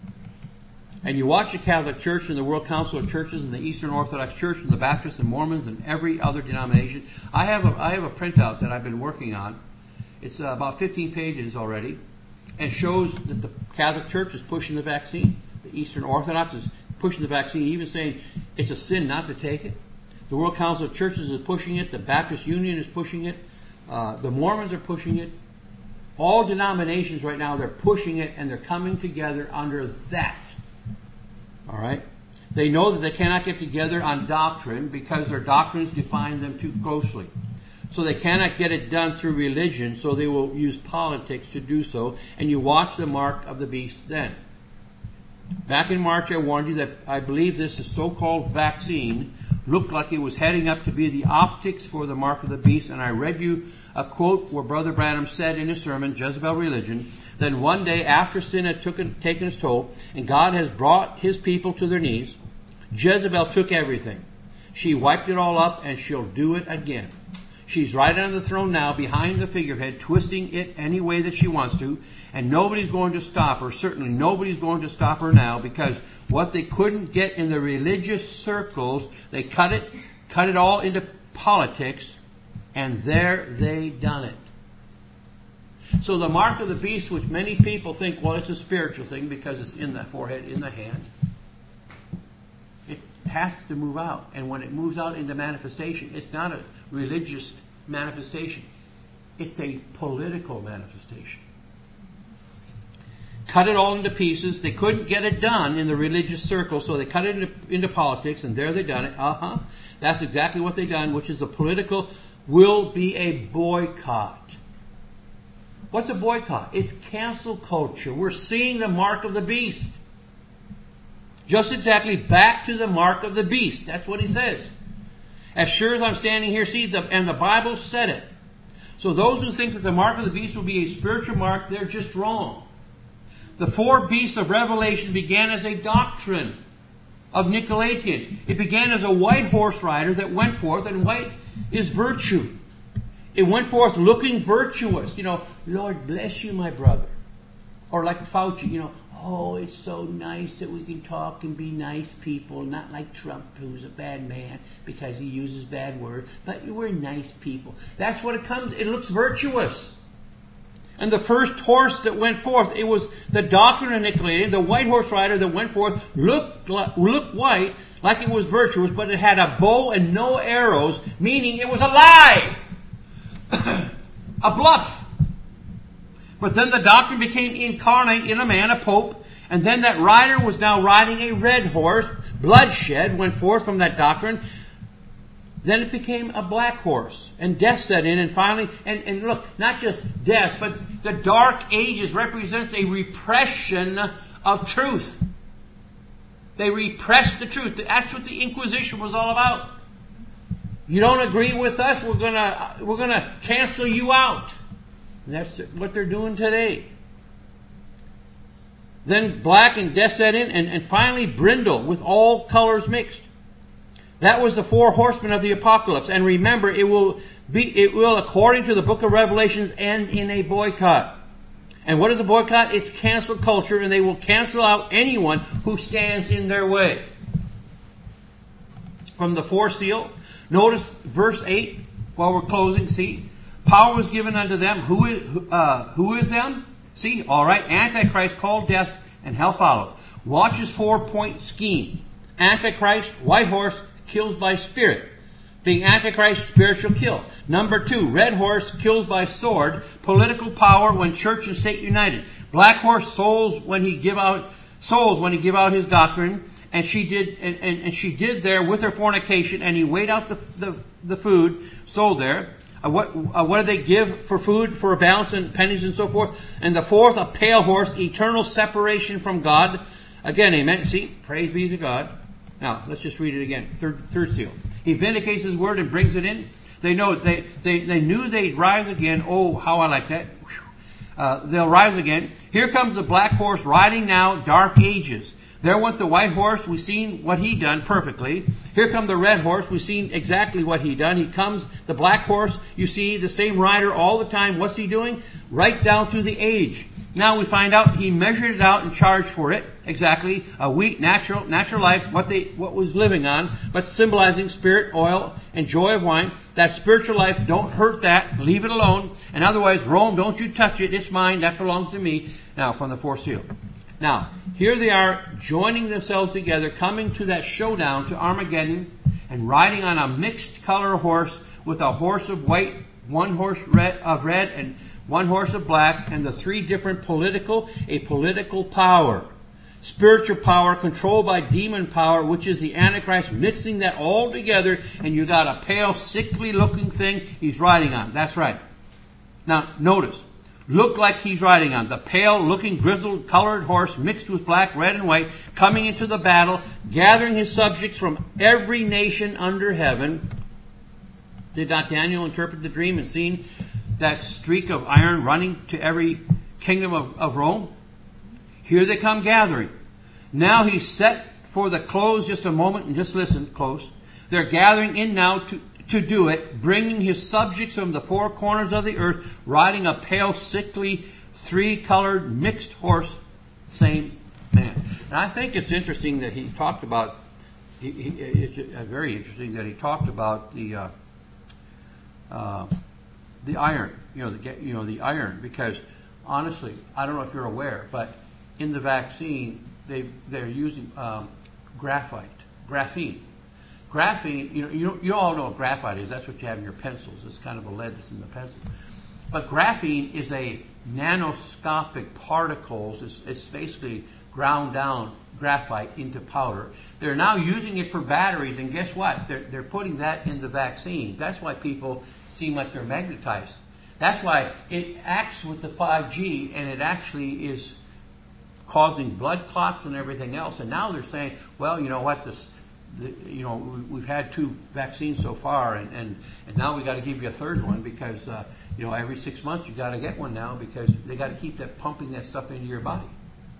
And you watch the Catholic Church and the World Council of Churches and the Eastern Orthodox Church and the Baptists and Mormons and every other denomination. I have a printout that I've been working on. It's about 15 pages already, and shows that the Catholic Church is pushing the vaccine. The Eastern Orthodox is pushing the vaccine, even saying it's a sin not to take it. The World Council of Churches is pushing it. The Baptist Union is pushing it. The Mormons are pushing it. All denominations right now, they're pushing it, and they're coming together under that. All right? They know that they cannot get together on doctrine because their doctrines define them too closely. So they cannot get it done through religion, so they will use politics to do so. And you watch the mark of the beast then. Back in March, I warned you that I believe this so-called vaccine looked like it was heading up to be the optics for the mark of the beast. And I read you a quote where Brother Branham said in his sermon, Jezebel Religion, then one day after sin had taken its toll, and God has brought his people to their knees, Jezebel took everything. She wiped it all up, and she'll do it again. She's right on the throne now, behind the figurehead, twisting it any way that she wants to, and nobody's going to stop her. Certainly nobody's going to stop her now, because what they couldn't get in the religious circles, they cut it all into politics, and there they done it. So the mark of the beast, which many people think, well, it's a spiritual thing because it's in the forehead, in the hand, it has to move out. And when it moves out into manifestation, it's not a religious manifestation. It's a political manifestation. Cut it all into pieces. They couldn't get it done in the religious circle, so they cut it into politics, and there they done it. That's exactly what they done, which is a political, will be a boycott. What's a boycott? It's cancel culture. We're seeing the mark of the beast. Just exactly back to the mark of the beast. That's what he says. As sure as I'm standing here, and the Bible said it. So those who think that the mark of the beast will be a spiritual mark, they're just wrong. The four beasts of Revelation began as a doctrine of Nicolaitan. It began as a white horse rider that went forth, and white is virtue. It went forth looking virtuous. Lord bless you, my brother. Or like Fauci, oh, it's so nice that we can talk and be nice people, not like Trump, who's a bad man because he uses bad words, but we're nice people. That's what it looks virtuous. And the first horse that went forth, it was the doctrine of Nicolaitan, the white horse rider that went forth, looked white, like it was virtuous, but it had a bow and no arrows, meaning it was a lie. A bluff. But then the doctrine became incarnate in a man, a pope, and then that rider was now riding a red horse. Bloodshed went forth from that doctrine. Then it became a black horse, and death set in, and finally, and look, not just death, but the Dark Ages represents a repression of truth. They repressed the truth. That's what the Inquisition was all about. You don't agree with us, we're gonna cancel you out. And that's what they're doing today. Then black and death set in, and finally brindle with all colors mixed. That was the four horsemen of the apocalypse. And remember, it will, according to the book of Revelations, end in a boycott. And what is a boycott? It's cancel culture, and they will cancel out anyone who stands in their way. From the fourth seal, notice verse 8, while we're closing, see, power was given unto them. Who is them? See, all right, Antichrist called death, and hell followed. Watch his 4-point scheme. Antichrist, white horse, kills by spirit. being Antichrist, spiritual kill. Number 2, red horse kills by sword, political power when church and state united. Black horse souls when he give out his doctrine, and she did there with her fornication, and he weighed out the food sold there. What did they give for food, for a balance and pennies and so forth? And the 4th, a pale horse, eternal separation from God. Again, amen. See, praise be to God. Now, let's just read it again. Third seal. He vindicates his word and brings it in. They know they knew they'd rise again. Oh, how I like that. They'll rise again. Here comes the black horse riding now, dark ages. There went the white horse. We've seen what he done perfectly. Here come the red horse. We've seen exactly what he done. He comes, the black horse. You see the same rider all the time. What's he doing? Right down through the age. Now we find out he measured it out and charged for it. Exactly. A wheat, natural life, what was living on, but symbolizing spirit, oil, and joy of wine. That spiritual life, don't hurt that. Leave it alone. And otherwise, Rome, don't you touch it. It's mine. That belongs to me. Now, from the 4th seal. Now, here they are joining themselves together, coming to that showdown, to Armageddon, and riding on a mixed color horse with a horse of white, one horse of red, and one horse of black, and the 3 different political power. Spiritual power controlled by demon power, which is the Antichrist, mixing that all together, and you got a pale, sickly looking thing he's riding on. That's right. Now, notice. Look like he's riding on. The pale looking grizzled colored horse mixed with black, red, and white, coming into the battle, gathering his subjects from every nation under heaven. Did not Daniel interpret the dream and seen that streak of iron running to every kingdom of Rome? Here they come gathering. Now he's set for the close, just a moment, and just listen close. They're gathering in now to do it, bringing his subjects from the 4 corners of the earth, riding a pale, sickly, 3-colored, mixed horse, same man. And I think it's interesting that he talked about, it's very interesting that he talked about the iron, the iron, because honestly, I don't know if you're aware, but in the vaccine, they're using graphene. Graphene, you all know what graphite is. That's what you have in your pencils. It's kind of a lead that's in the pencil. But graphene is a nanoscopic particles. It's basically ground down graphite into powder. They're now using it for batteries, and guess what? They're putting that in the vaccines. That's why people seem like they're magnetized. That's why it acts with the 5G, and it actually is causing blood clots and everything else. And now they're saying, well, you know what, we've had 2 vaccines so far, and now we got to give you a 3rd one because every 6 months you got to get one now because they got to keep pumping that stuff into your body.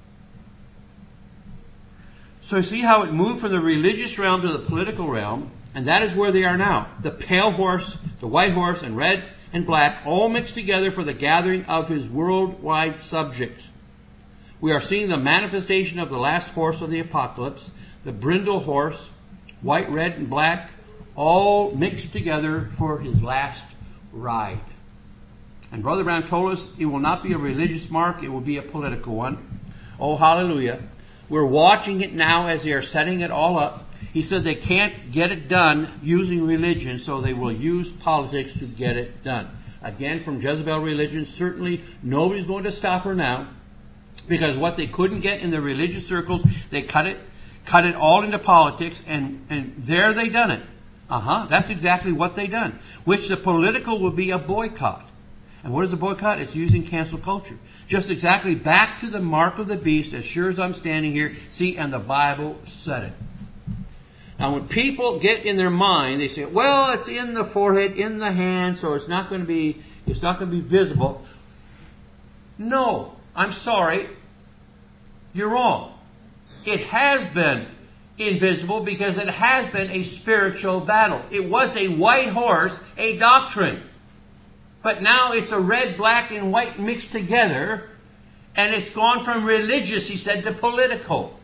So you see how it moved from the religious realm to the political realm, and that is where they are now. The pale horse, the white horse, and red and black all mixed together for the gathering of his worldwide subjects. We are seeing the manifestation of the last horse of the apocalypse, the brindle horse, white, red, and black, all mixed together for his last ride. And Brother Brown told us it will not be a religious mark, it will be a political one. Oh, hallelujah. We're watching it now as they are setting it all up. He said they can't get it done using religion, so they will use politics to get it done. Again, from Jezebel religion, certainly nobody's going to stop her now, because what they couldn't get in the religious circles, they cut it all into politics, and there they done it. That's exactly what they done. Which the political will be a boycott. And what is a boycott? It's using cancel culture. Just exactly back to the mark of the beast, as sure as I'm standing here. See, and the Bible said it. Now, when people get in their mind, they say, well, it's in the forehead, in the hand, so it's not going to be visible. No, I'm sorry. You're wrong. It has been invisible because it has been a spiritual battle. It was a white horse, a doctrine. But now it's a red, black, and white mixed together, and it's gone from religious, he said, to political.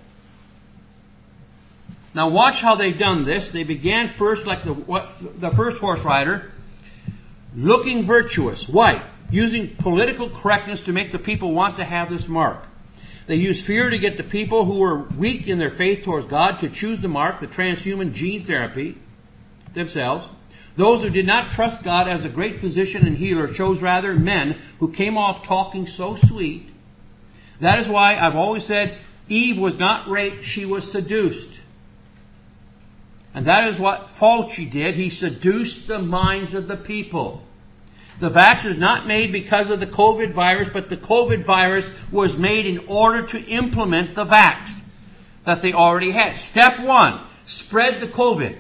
Now watch how they've done this. They began first like the first horse rider, looking virtuous, white, using political correctness to make the people want to have this mark. They used fear to get the people who were weak in their faith towards God to choose the mark, the transhuman gene therapy themselves. Those who did not trust God as a great physician and healer chose rather men who came off talking so sweet. That is why I've always said Eve was not raped, she was seduced. And that is what Fauci did. He seduced the minds of the people. The vax is not made because of the COVID virus, but the COVID virus was made in order to implement the vax that they already had. Step one, spread the COVID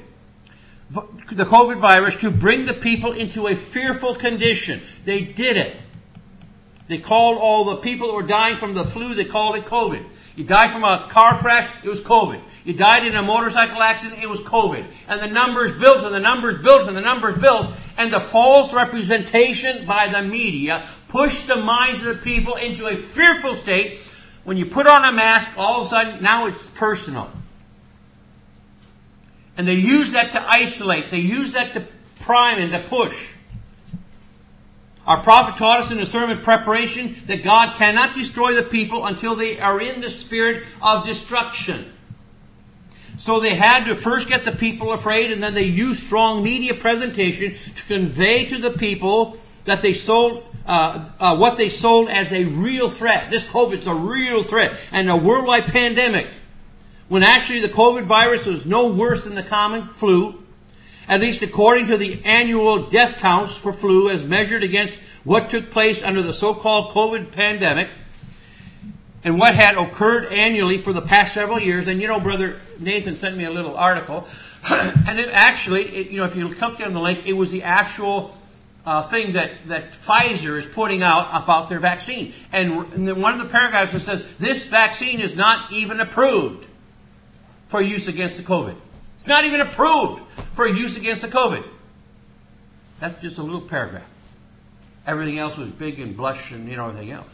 virus to bring the people into a fearful condition. They did it. They called all the people that were dying from the flu, they called it COVID. You died from a car crash, it was COVID. You died in a motorcycle accident, it was COVID. And the numbers built, and the numbers built, and the numbers built. And the false representation by the media pushed the minds of the people into a fearful state. When you put on a mask, all of a sudden, now it's personal. And they use that to isolate. They use that to prime and to push. Our prophet taught us in the sermon preparation that God cannot destroy the people until they are in the spirit of destruction. So they had to first get the people afraid, and then they used strong media presentation to convey to the people that they sold what they sold as a real threat. This COVID's a real threat and a worldwide pandemic. When actually the COVID virus was no worse than the common flu, at least according to the annual death counts for flu as measured against what took place under the so-called COVID pandemic and what had occurred annually for the past several years. And Brother Nathan sent me a little article. And it actually, if you click on the link, it was the actual thing that Pfizer is putting out about their vaccine. And then one of the paragraphs says, this vaccine is not even approved for use against the COVID. It's not even approved for use against the COVID. That's just a little paragraph. Everything else was big and blush and everything else.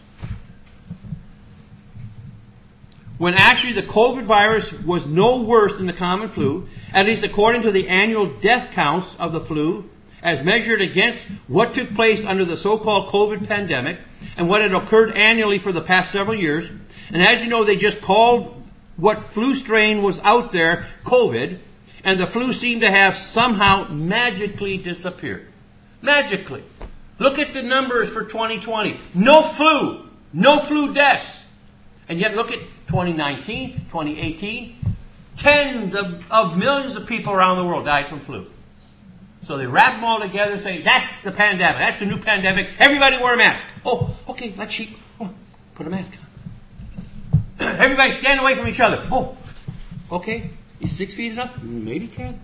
When actually the COVID virus was no worse than the common flu, at least according to the annual death counts of the flu, as measured against what took place under the so-called COVID pandemic and what had occurred annually for the past several years. And as you know, they just called what flu strain was out there COVID, and the flu seemed to have somehow magically disappeared. Magically. Look at the numbers for 2020. No flu deaths. And yet look at 2019, 2018. Tens of millions of people around the world died from flu. So they wrap them all together and say, that's the pandemic. That's the new pandemic. Everybody wear a mask. Oh, okay, let's cheat. Oh, put a mask on. Everybody stand away from each other. Oh, okay. Is 6 feet enough? Maybe 10.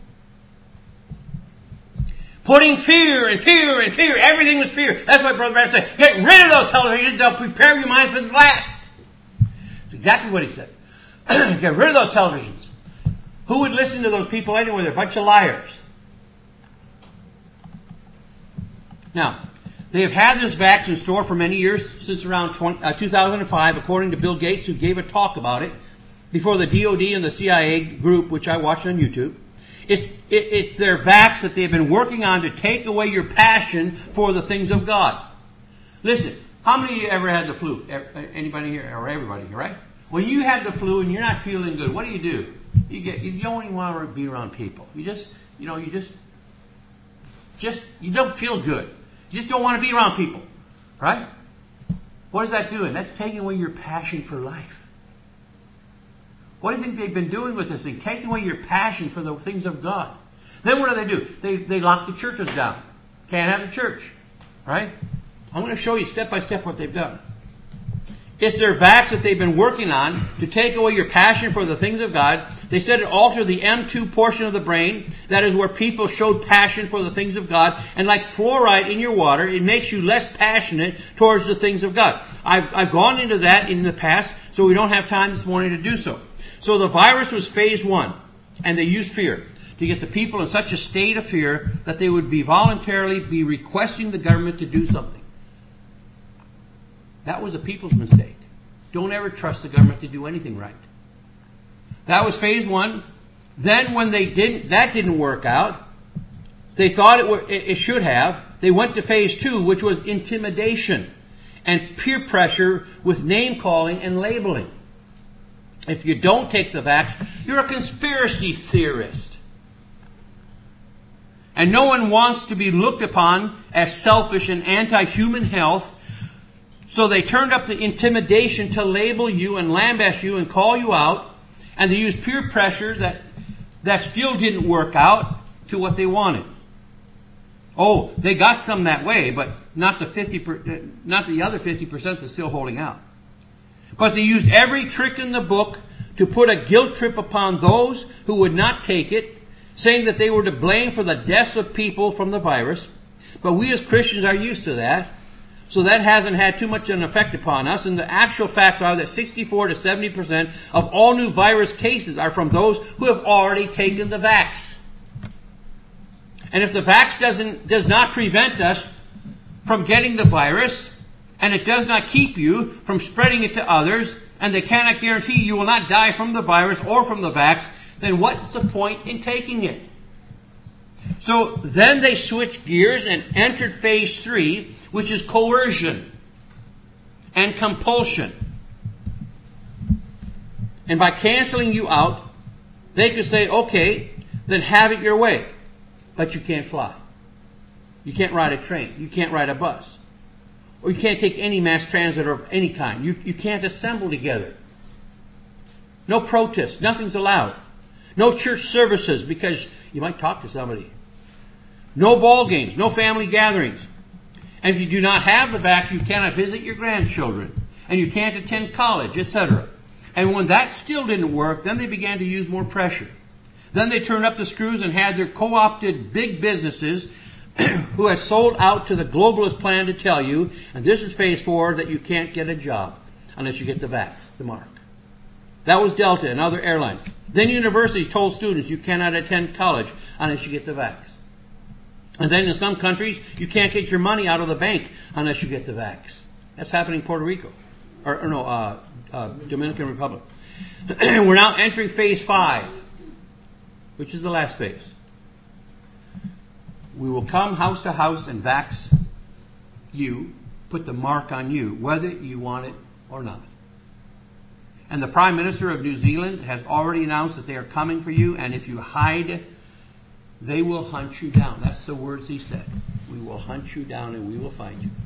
Putting fear and fear and fear. Everything was fear. That's why Brother Branham said, get rid of those televisions. They'll prepare your mind for the blast. That's exactly what he said. Get rid of those televisions. Who would listen to those people anyway? They're a bunch of liars. Now, they have had this vax in store for many years, since around 2005, according to Bill Gates, who gave a talk about it before the DOD and the CIA group, which I watched on YouTube. It's their vax that they've been working on to take away your passion for the things of God. Listen, how many of you ever had the flu? Anybody here, or everybody here, right? When you have the flu and you're not feeling good, what do? You don't even want to be around people. You don't feel good. You just don't want to be around people, right? What is that doing? That's taking away your passion for life. What do you think they've been doing with this thing? Taking away your passion for the things of God. Then what do? They lock the churches down. Can't have the church, right? I'm going to show you step by step what they've done. It's their vax that they've been working on to take away your passion for the things of God. They said it altered the M2 portion of the brain. That is where people showed passion for the things of God. And like fluoride in your water, it makes you less passionate towards the things of God. I've gone into that in the past, so we don't have time this morning to do so. So the virus was phase 1, and they used fear to get the people in such a state of fear that they would voluntarily be requesting the government to do something. That was a people's mistake. Don't ever trust the government to do anything right. That was phase 1. Then when that didn't work out, they thought it should have. They went to phase 2, which was intimidation and peer pressure with name calling and labeling. If you don't take the vax, you're a conspiracy theorist. And no one wants to be looked upon as selfish and anti-human health. So they turned up the intimidation to label you and lambaste you and call you out. And they used peer pressure that still didn't work out to what they wanted. Oh, they got some that way, but not the other 50% that's still holding out. But they used every trick in the book to put a guilt trip upon those who would not take it, saying that they were to blame for the deaths of people from the virus. But we as Christians are used to that, so that hasn't had too much an effect upon us. And the actual facts are that 64 to 70% of all new virus cases are from those who have already taken the vax. And if the vax does not prevent us from getting the virus, and it does not keep you from spreading it to others, and they cannot guarantee you will not die from the virus or from the vax, then what's the point in taking it? So then they switched gears and entered phase 3, which is coercion and compulsion. And by canceling you out, they could say, okay, then have it your way. But you can't fly. You can't ride a train. You can't ride a bus. Or you can't take any mass transit of any kind. You can't assemble together. No protest. Nothing's allowed. No church services because you might talk to somebody. No ball games. No family gatherings. And if you do not have the vax, you cannot visit your grandchildren. And you can't attend college, etc. And when that still didn't work, then they began to use more pressure. Then they turned up the screws and had their co-opted big businesses who have sold out to the globalist plan to tell you, and this is phase 4, that you can't get a job unless you get the vax, the mark. That was Delta and other airlines. Then universities told students you cannot attend college unless you get the vax. And then in some countries, you can't get your money out of the bank unless you get the vax. That's happening in Puerto Rico. Dominican Republic. We're now entering phase 5. Which is the last phase. We will come house to house and vax you, put the mark on you, whether you want it or not. And the Prime Minister of New Zealand has already announced that they are coming for you, and if you hide, they will hunt you down. That's the words he said. We will hunt you down and we will find you.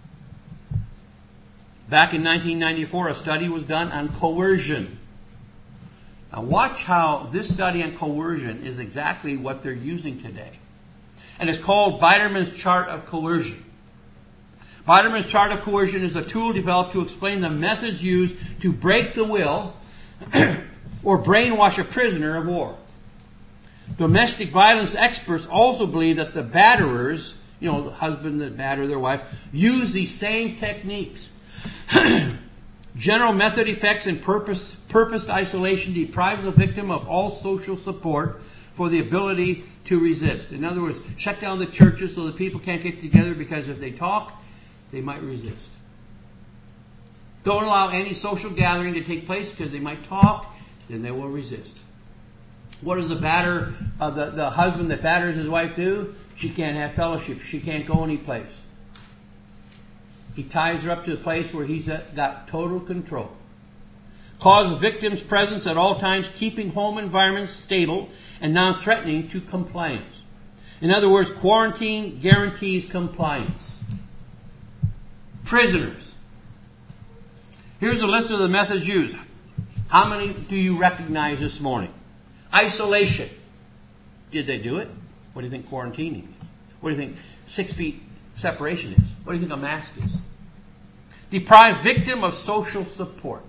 Back in 1994, a study was done on coercion. Now watch how this study on coercion is exactly what they're using today. And it's called Biderman's Chart of Coercion. Biderman's Chart of Coercion is a tool developed to explain the methods used to break the will or brainwash a prisoner of war. Domestic violence experts also believe that the batterers, the husband that batter their wife, use these same techniques. General method effects and purposed isolation deprives the victim of all social support for the ability to resist. In other words, shut down the churches so that people can't get together because if they talk, they might resist. Don't allow any social gathering to take place because they might talk, then they will resist. What does the husband that batters his wife do? She can't have fellowship. She can't go any place. He ties her up to the place where he's got total control. Cause the victim's presence at all times, keeping home environments stable and non-threatening to compliance. In other words, quarantine guarantees compliance. Prisoners. Here's a list of the methods used. How many do you recognize this morning? Isolation. Did they do it? What do you think quarantining is? What do you think 6 feet separation is? What do you think a mask is? Deprive victim of social support.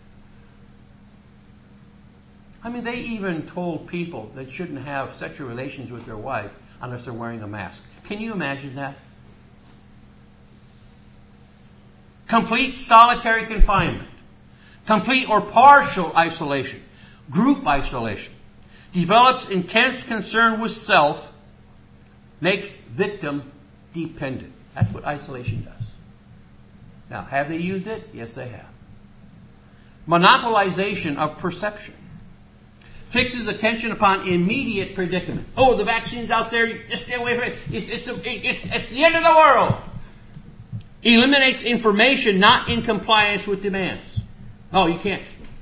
I mean, they even told people that shouldn't have sexual relations with their wife unless they're wearing a mask. Can you imagine that? Complete solitary confinement. Complete or partial isolation. Group isolation. Develops intense concern with self. Makes victim dependent. That's what isolation does. Now, have they used it? Yes, they have. Monopolization of perception. Fixes attention upon immediate predicament. Oh, the vaccine's out there. Just stay away from it. It's the end of the world. Eliminates information not in compliance with demands. Oh, you can't.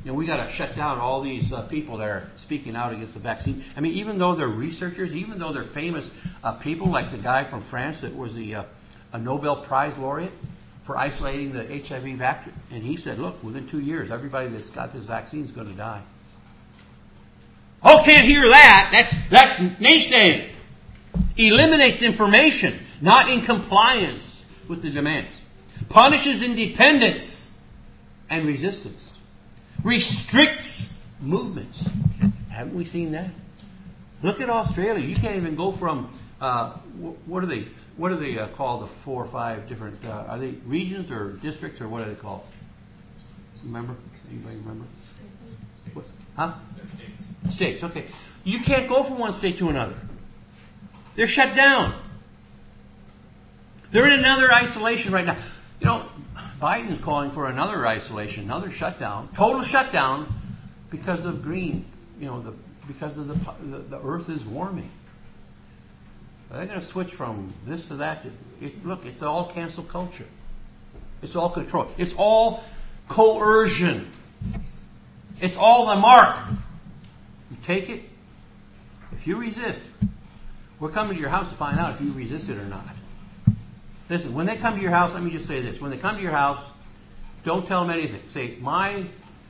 we got to shut down all these people that are speaking out against the vaccine. I mean, even though they're researchers, even though they're famous people, like the guy from France that was a Nobel Prize laureate for isolating the HIV vaccine, and he said, look, within 2 years, everybody that's got this vaccine is going to die. Oh, can't hear that. That's naysaying. Eliminates information, not in compliance with the demands. Punishes independence and resistance. Restricts movements. Haven't we seen that? Look at Australia. You can't even go from what do they call the 4 or 5 different? Are they regions or districts or what are they called? Remember? Anybody remember? What? Huh? States. Okay. You can't go from one state to another. They're shut down. They're in another isolation right now. Biden's calling for another isolation, another shutdown, total shutdown, because of green. Because of the earth is warming. They're going to switch from this to that. Look, it's all cancel culture. It's all control. It's all coercion. It's all the mark. You take it. If you resist, we're coming to your house to find out if you resist it or not. Listen, when they come to your house, let me just say this. When they come to your house, don't tell them anything. Say, my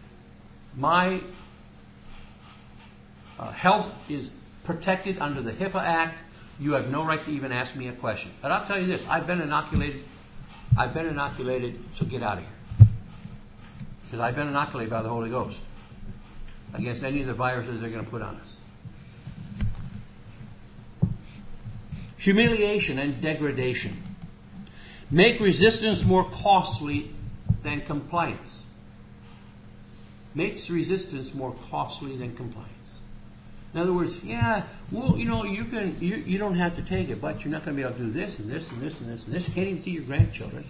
health is protected under the HIPAA Act. You have no right to even ask me a question. But I'll tell you this. I've been inoculated, so get out of here. Because I've been inoculated by the Holy Ghost against any of the viruses they're going to put on us. Humiliation and degradation. Make resistance more costly than compliance. Makes resistance more costly than compliance. In other words, you don't have to take it, but you're not going to be able to do this and this and this and this and this. You can't even see your grandchildren.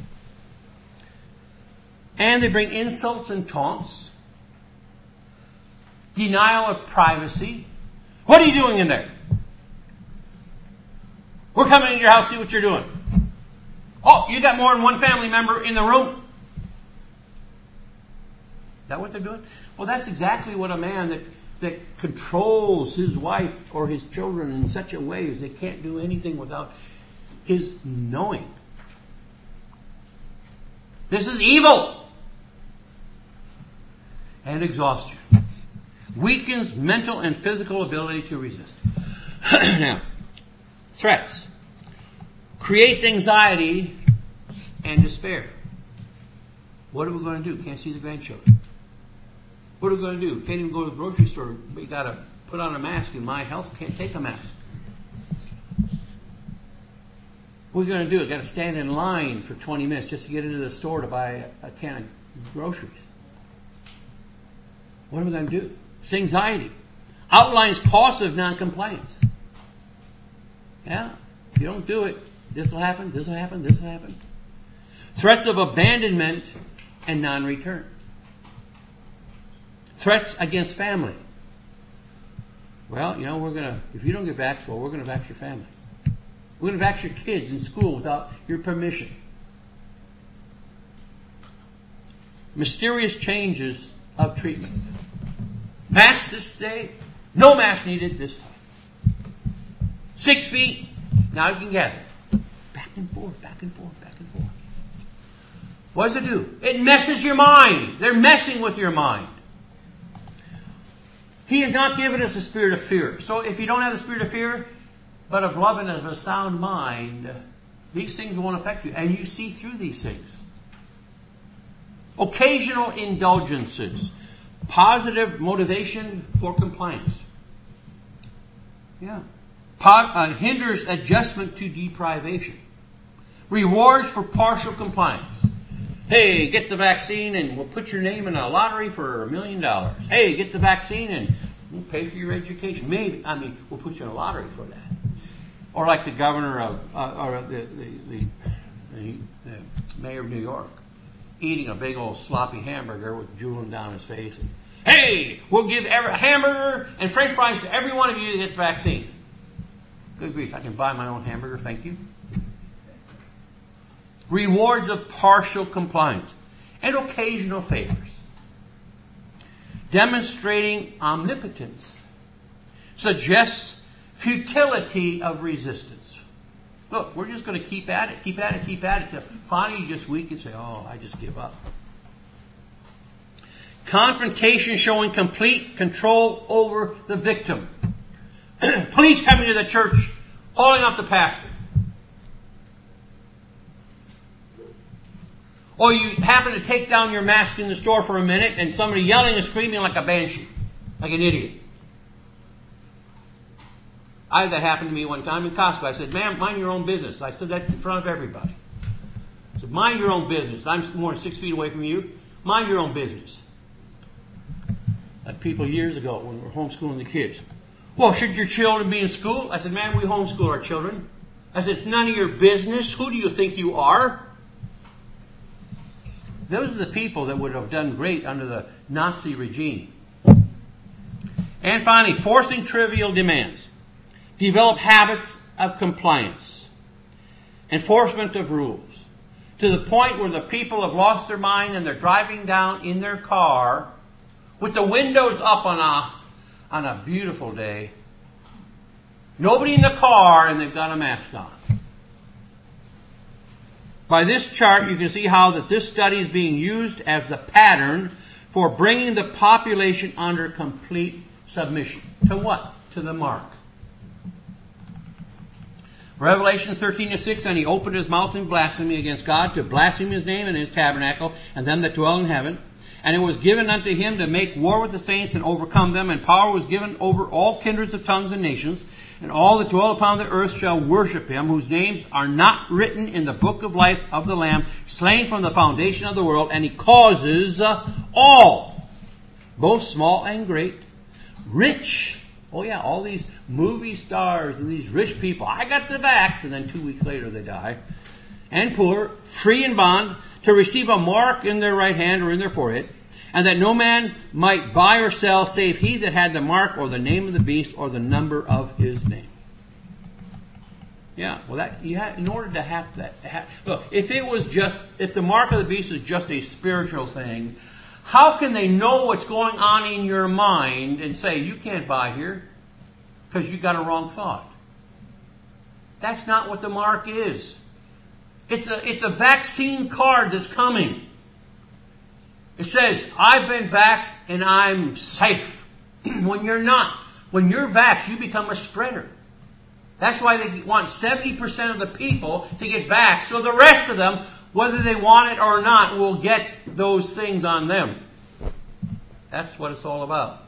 And they bring insults and taunts. Denial of privacy. What are you doing in there? We're coming into your house to see what you're doing. Oh, you got more than one family member in the room? Is that what they're doing? Well, that's exactly what a man that controls his wife or his children in such a way as they can't do anything without his knowing. This is evil. And exhaustion. Weakens mental and physical ability to resist. Now, threats. Creates anxiety and despair. What are we going to do? Can't see the grandchildren. What are we going to do? Can't even go to the grocery store. We got to put on a mask, and my health can't take a mask. What are we going to do? I got to stand in line for 20 minutes just to get into the store to buy a can of groceries. What are we going to do? It's anxiety. Outlines costs of noncompliance. Yeah, if you don't do it, this will happen, this will happen, this will happen. Threats of abandonment and non-return. Threats against family. Well, if you don't get vaxxed, we're going to vax your family. We're going to vax your kids in school without your permission. Mysterious changes of treatment. Mask this day, no mask needed this time. 6 feet, now you can gather. Back and forth, back and forth, back and forth. What does it do? It messes your mind. They're messing with your mind. He has not given us a spirit of fear. So if you don't have the spirit of fear, but of love and of a sound mind, these things won't affect you. And you see through these things. Occasional indulgences. Positive motivation for compliance. Yeah. Hinders adjustment to deprivation. Rewards for partial compliance. Hey, get the vaccine and we'll put your name in a lottery for $1 million. Hey, get the vaccine and we'll pay for your education. We'll put you in a lottery for that. Or like the governor or the mayor of New York, eating a big old sloppy hamburger with drooling down his face. And, hey, we'll give a hamburger and French fries to every one of you that gets the vaccine. Good grief, I can buy my own hamburger, thank you. Rewards of partial compliance and occasional favors. demonstrating omnipotence, suggests futility of resistance. Look, we're just going to keep at it, till finally you just weak and say, oh, I just give up. Confrontation showing complete control over the victim. Police coming to the church, hauling up the pastor. Or you happen to take down your mask in the store for a minute and somebody yelling and screaming like a banshee, like an idiot. I had that happen to me one time in Costco. I said, ma'am, mind your own business. I said that in front of everybody. I said, mind your own business. I'm more than 6 feet away from you. Mind your own business. Like people years ago when we were homeschooling the kids. Well, should your children be in school? I said, ma'am, we homeschool our children. I said, it's none of your business. Who do you think you are? Those are the people that would have done great under the Nazi regime. And finally, forcing trivial demands. Develop habits of compliance. Enforcement of rules. To the point where the people have lost their mind and they're driving down in their car with the windows up on a beautiful day. Nobody in the car and they've got a mask on. By this chart, you can see how that this study is being used as the pattern for bringing the population under complete submission. To what? To the mark. Revelation 13:6, and he opened his mouth in blasphemy against God, to blaspheme his name and his tabernacle, and them that dwell in heaven. And it was given unto him to make war with the saints and overcome them, and power was given over all kindreds of tongues and nations. And all that dwell upon the earth shall worship him, whose names are not written in the book of life of the Lamb, slain from the foundation of the world. And he causes all, both small and great, rich. Oh yeah, all these movie stars and these rich people. I got the vax, and then 2 weeks later they die. And poor, free and bond, to receive a mark in their right hand or in their forehead. And that no man might buy or sell save he that had the mark or the name of the beast or the number of his name. Yeah, well, that you have, in order to have that. Look, if the mark of the beast is just a spiritual thing, how can they know what's going on in your mind and say you can't buy here because you got a wrong thought? That's not what the mark is. It's a vaccine card that's coming. It says, I've been vaxxed and I'm safe. When you're not. When you're vaxxed, you become a spreader. That's why they want 70% of the people to get vaxxed. So the rest of them, whether they want it or not, will get those things on them. That's what it's all about.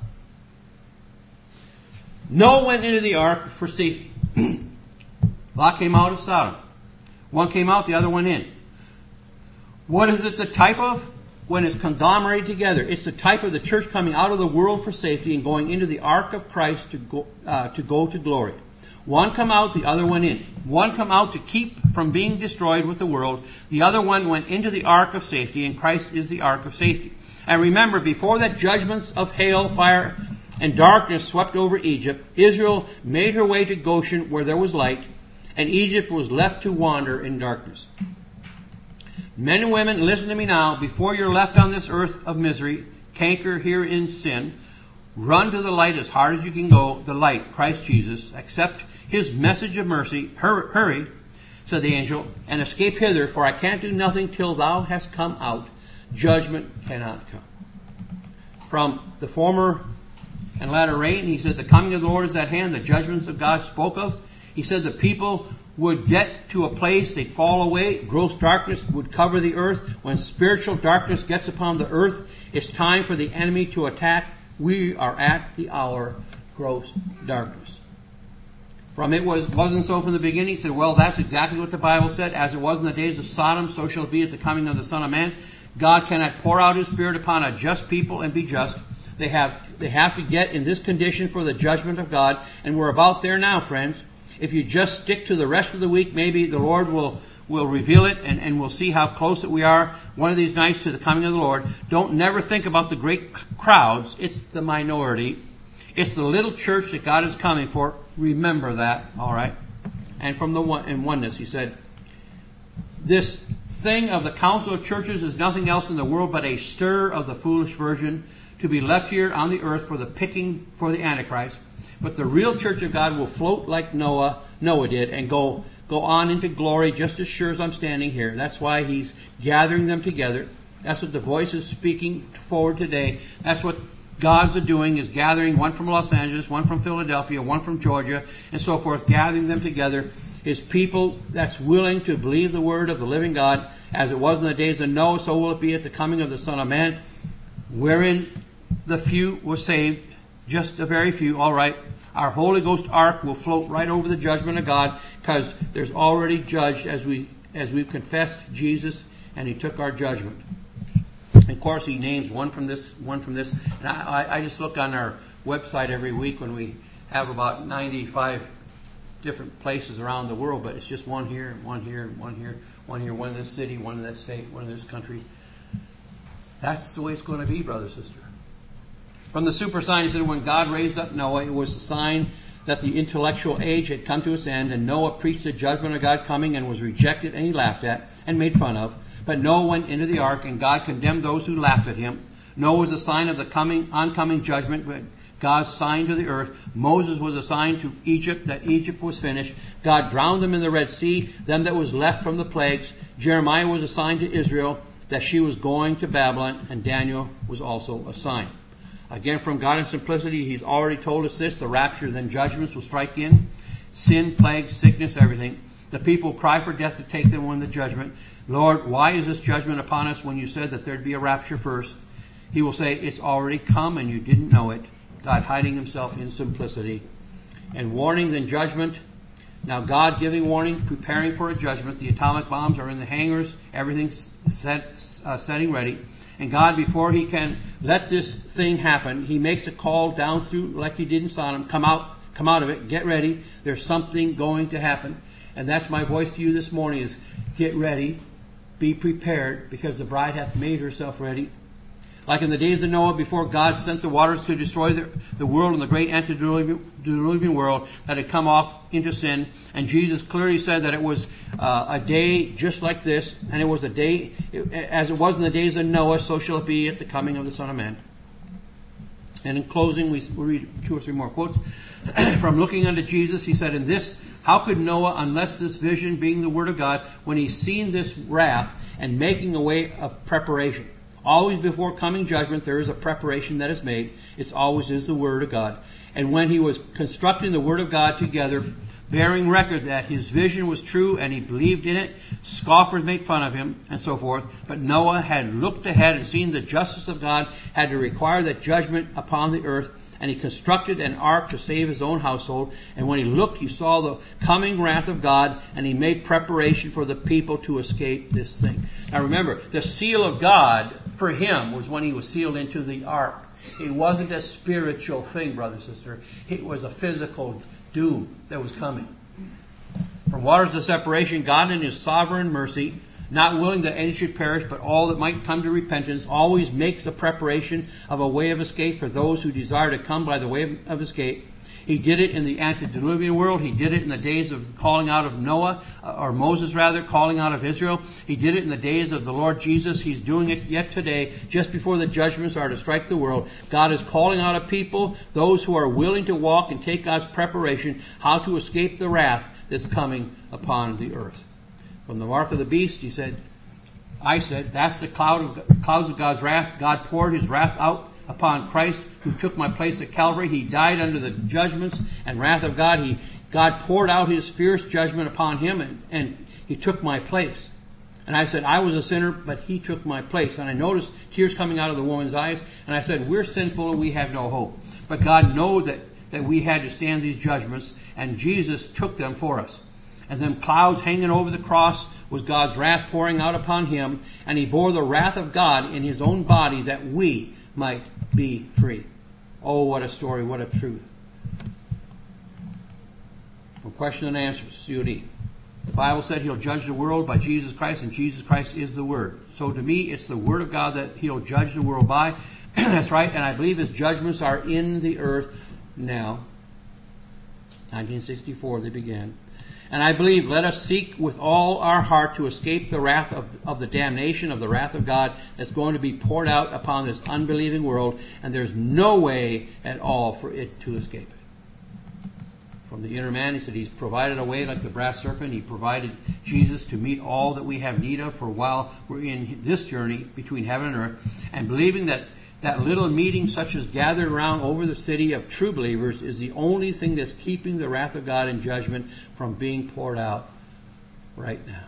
Noah went into the ark for safety. Lot came out of Sodom. One came out, the other went in. What is it the type of? When it's conglomerated together. It's the type of the church coming out of the world for safety and going into the ark of Christ to go to glory. One come out, the other went in. One come out to keep from being destroyed with the world. The other one went into the ark of safety, and Christ is the ark of safety. And remember, before that judgments of hail, fire, and darkness swept over Egypt, Israel made her way to Goshen where there was light, and Egypt was left to wander in darkness. Men and women, listen to me now. Before you're left on this earth of misery, canker here in sin, run to the light as hard as you can go, the light, Christ Jesus. Accept his message of mercy. Hurry, said the angel, and escape hither, for I can't do nothing till thou hast come out. Judgment cannot come. From the former and latter rain, he said, the coming of the Lord is at hand, the judgments of God spoke of. He said the people would get to a place, they'd fall away, gross darkness would cover the earth. When spiritual darkness gets upon the earth, it's time for the enemy to attack. We are at the hour, gross darkness. From it wasn't so from the beginning. He said, well, that's exactly what the Bible said. As it was in the days of Sodom, so shall it be at the coming of the Son of Man. God cannot pour out his Spirit upon a just people and be just. They have to get in this condition for the judgment of God. And we're about there now, friends. If you just stick to the rest of the week, maybe the Lord will reveal it, and we'll see how close that we are one of these nights to the coming of the Lord. Don't never think about the great crowds. It's the minority. It's the little church that God is coming for. Remember that, all right? And from the oneness, he said, this thing of the council of churches is nothing else in the world but a stir of the foolish virgin to be left here on the earth for the picking for the Antichrist. But the real church of God will float like Noah did and go on into glory just as sure as I'm standing here. That's why he's gathering them together. That's what the voice is speaking forward today. That's what God's doing, is gathering one from Los Angeles, one from Philadelphia, one from Georgia, and so forth, gathering them together. His people that's willing to believe the word of the living God, as it was in the days of Noah, so will it be at the coming of the Son of Man, wherein the few were saved, just a very few. All right, our Holy Ghost ark will float right over the judgment of God, because there's already judged as we've confessed Jesus, and he took our judgment. And of course, he names one from this, one from this. And I just look on our website every week when we have about 95 different places around the world, but it's just one here, one here, one here, one here, one in this city, one in that state, one in this country. That's the way it's going to be, brother, sister. From the super sign, he said, when God raised up Noah, it was a sign that the intellectual age had come to its end, and Noah preached the judgment of God coming and was rejected and he laughed at and made fun of. But Noah went into the ark, and God condemned those who laughed at him. Noah was a sign of the oncoming judgment, but God's sign to the earth. Moses was a sign to Egypt, that Egypt was finished. God drowned them in the Red Sea, them that was left from the plagues. Jeremiah was a sign to Israel, that she was going to Babylon, and Daniel was also a sign. Again, from God in simplicity, he's already told us this. The rapture, then judgments will strike in. Sin, plague, sickness, everything. The people cry for death to take them on the judgment. Lord, why is this judgment upon us when you said that there'd be a rapture first? He will say, it's already come and you didn't know it. God hiding himself in simplicity. And warning, then judgment. Now God giving warning, preparing for a judgment. The atomic bombs are in the hangars. Everything's setting ready. And God, before he can let this thing happen, he makes a call down through, like he did in Sodom. Come out of it. Get ready. There's something going to happen. And that's my voice to you this morning, is get ready. Be prepared, because the bride hath made herself ready. Like in the days of Noah, before God sent the waters to destroy the world and the great antediluvian world that had come off into sin. And Jesus clearly said that it was a day just like this. And it was a day, as it was in the days of Noah, so shall it be at the coming of the Son of Man. And in closing, we read 2 or 3 more quotes. From looking unto Jesus, he said, in this, how could Noah, unless this vision being the word of God, when he's seen this wrath and making a way of preparation? Always before coming judgment, there is a preparation that is made. It always is the word of God. And when he was constructing the word of God together, bearing record that his vision was true and he believed in it, scoffers made fun of him and so forth. But Noah had looked ahead and seen the justice of God had to require that judgment upon the earth. And he constructed an ark to save his own household. And when he looked, he saw the coming wrath of God, and he made preparation for the people to escape this thing. Now remember, the seal of God for him was when he was sealed into the ark. It wasn't a spiritual thing, brother and sister. It was a physical doom that was coming. From waters of separation, God in his sovereign mercy, not willing that any should perish, but all that might come to repentance, always makes a preparation of a way of escape for those who desire to come by the way of escape. He did it in the antediluvian world. He did it in the days of calling out of Noah, or Moses rather, calling out of Israel. He did it in the days of the Lord Jesus. He's doing it yet today, just before the judgments are to strike the world. God is calling out a people, those who are willing to walk and take God's preparation, how to escape the wrath that's coming upon the earth. From the mark of the beast, I said, that's the clouds of God's wrath. God poured his wrath out upon Christ, who took my place at Calvary. He died under the judgments and wrath of God. God poured out his fierce judgment upon him, and he took my place. And I said, I was a sinner, but he took my place. And I noticed tears coming out of the woman's eyes. And I said, we're sinful and we have no hope. But God knew that we had to stand these judgments, and Jesus took them for us. And then clouds hanging over the cross was God's wrath pouring out upon him. And he bore the wrath of God in his own body that we might be free. Oh, what a story, what a truth. From question and answers, COD. The Bible said he'll judge the world by Jesus Christ, and Jesus Christ is the Word. So to me, it's the Word of God that he'll judge the world by. That's right, and I believe his judgments are in the earth now. 1964 they began. And I believe, let us seek with all our heart to escape the wrath of the damnation of the wrath of God that's going to be poured out upon this unbelieving world, and there's no way at all for it to escape it. From the inner man, he said he's provided a way like the brass serpent. He provided Jesus to meet all that we have need of for while we're in this journey between heaven and earth. And believing that little meeting such as gathered around over the city of true believers is the only thing that's keeping the wrath of God and judgment from being poured out right now.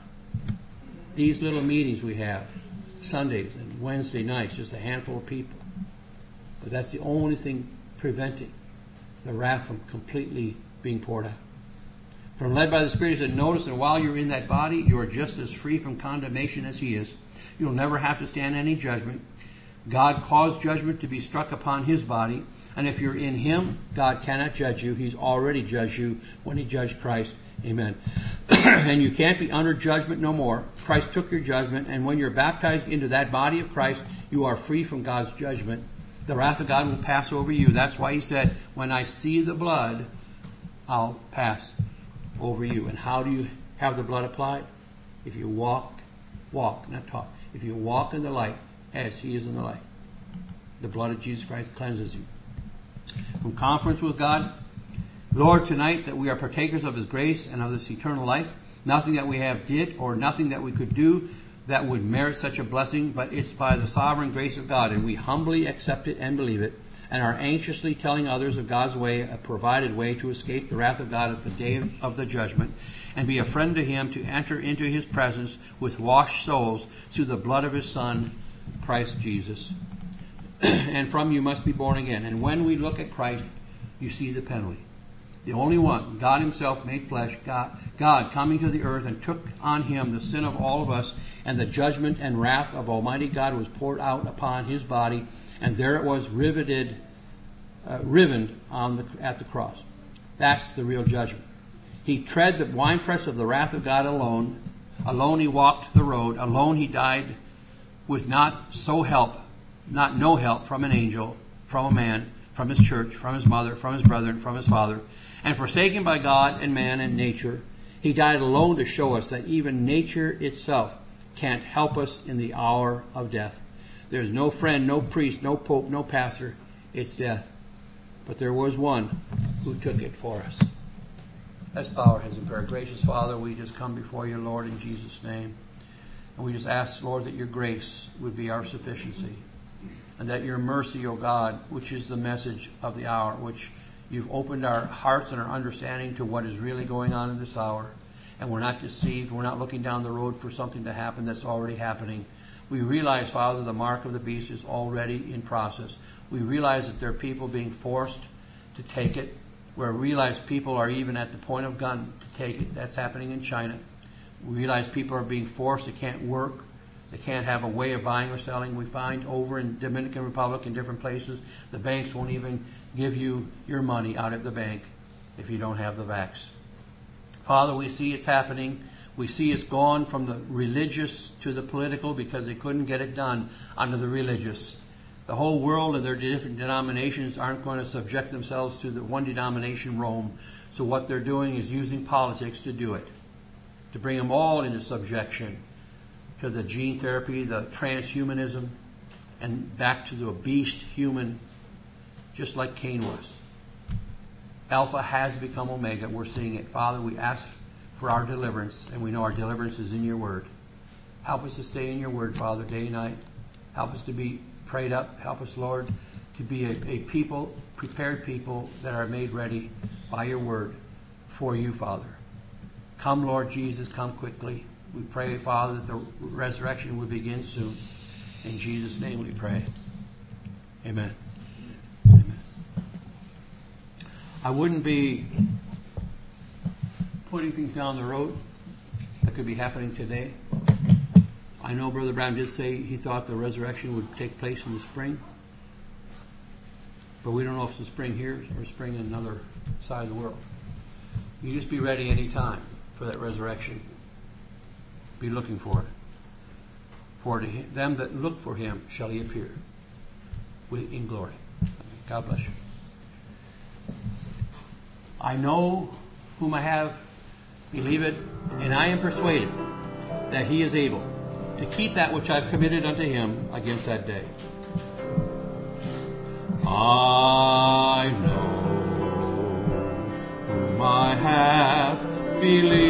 These little meetings we have, Sundays and Wednesday nights, just a handful of people. But that's the only thing preventing the wrath from completely being poured out. From led by the Spirit, he said, notice, and while you're in that body, you are just as free from condemnation as he is. You'll never have to stand any judgment. God caused judgment to be struck upon his body, and if you're in him, God cannot judge you. He's already judged you when he judged Christ. Amen. And you can't be under judgment no more. Christ took your judgment, and when you're baptized into that body of Christ, you are free from God's judgment. The wrath of God will pass over you. That's why he said, when I see the blood, I'll pass over you. And how do you have the blood applied? If you walk, not talk. If you walk in the light, as he is in the light. The blood of Jesus Christ cleanses you. From conference with God, Lord, tonight that we are partakers of his grace and of this eternal life, nothing that we have did or nothing that we could do that would merit such a blessing, but it's by the sovereign grace of God, and we humbly accept it and believe it, and are anxiously telling others of God's way, a provided way to escape the wrath of God at the day of the judgment, and be a friend to him, to enter into his presence with washed souls through the blood of his Son, Christ Jesus. And from you must be born again. And when we look at Christ, you see the penalty. The only one, God himself made flesh, God coming to the earth and took on him the sin of all of us, and the judgment and wrath of Almighty God was poured out upon his body, and there it was riveted at the cross. That's the real judgment. He tread the winepress of the wrath of God alone. Alone he walked the road. Alone he died with no help from an angel, from a man, from his church, from his mother, from his brethren, from his father. And forsaken by God and man and nature, he died alone to show us that even nature itself can't help us in the hour of death. There's no friend, no priest, no pope, no pastor. It's death. But there was one who took it for us. Let's bow our heads in prayer. Gracious Father, we just come before you, Lord, in Jesus' name. And we just ask, Lord, that your grace would be our sufficiency. And that your mercy, O God, which is the message of the hour, which you've opened our hearts and our understanding to what is really going on in this hour. And we're not deceived. We're not looking down the road for something to happen that's already happening. We realize, Father, the mark of the beast is already in process. We realize that there are people being forced to take it. We realize people are even at the point of gun to take it. That's happening in China. We realize people are being forced. They can't work. They can't have a way of buying or selling. We find over in Dominican Republic and different places, the banks won't even give you your money out at the bank if you don't have the vax. Father, we see it's happening. We see it's gone from the religious to the political because they couldn't get it done under the religious. The whole world and their different denominations aren't going to subject themselves to the one denomination, Rome. So what they're doing is using politics to do it, to bring them all into subjection to the gene therapy, the transhumanism, and back to the beast human, just like Cain was. Alpha has become Omega. We're seeing it. Father, we ask for our deliverance, and we know our deliverance is in your word. Help us to stay in your word, Father, day and night. Help us to be prayed up. Help us, Lord, to be a people, prepared people that are made ready by your word for you, Father. Come, Lord Jesus, come quickly. We pray, Father, that the resurrection would begin soon. In Jesus' name we pray. Amen. Amen. I wouldn't be putting things down the road that could be happening today. I know Brother Brown did say he thought the resurrection would take place in the spring. But we don't know if it's the spring here or spring in another side of the world. You just be ready any time for that resurrection. Be looking for it. For to them that look for him shall he appear in glory. God bless you. I know whom I have believe it, and I am persuaded that he is able to keep that which I've committed unto him against that day. I know whom I have believed.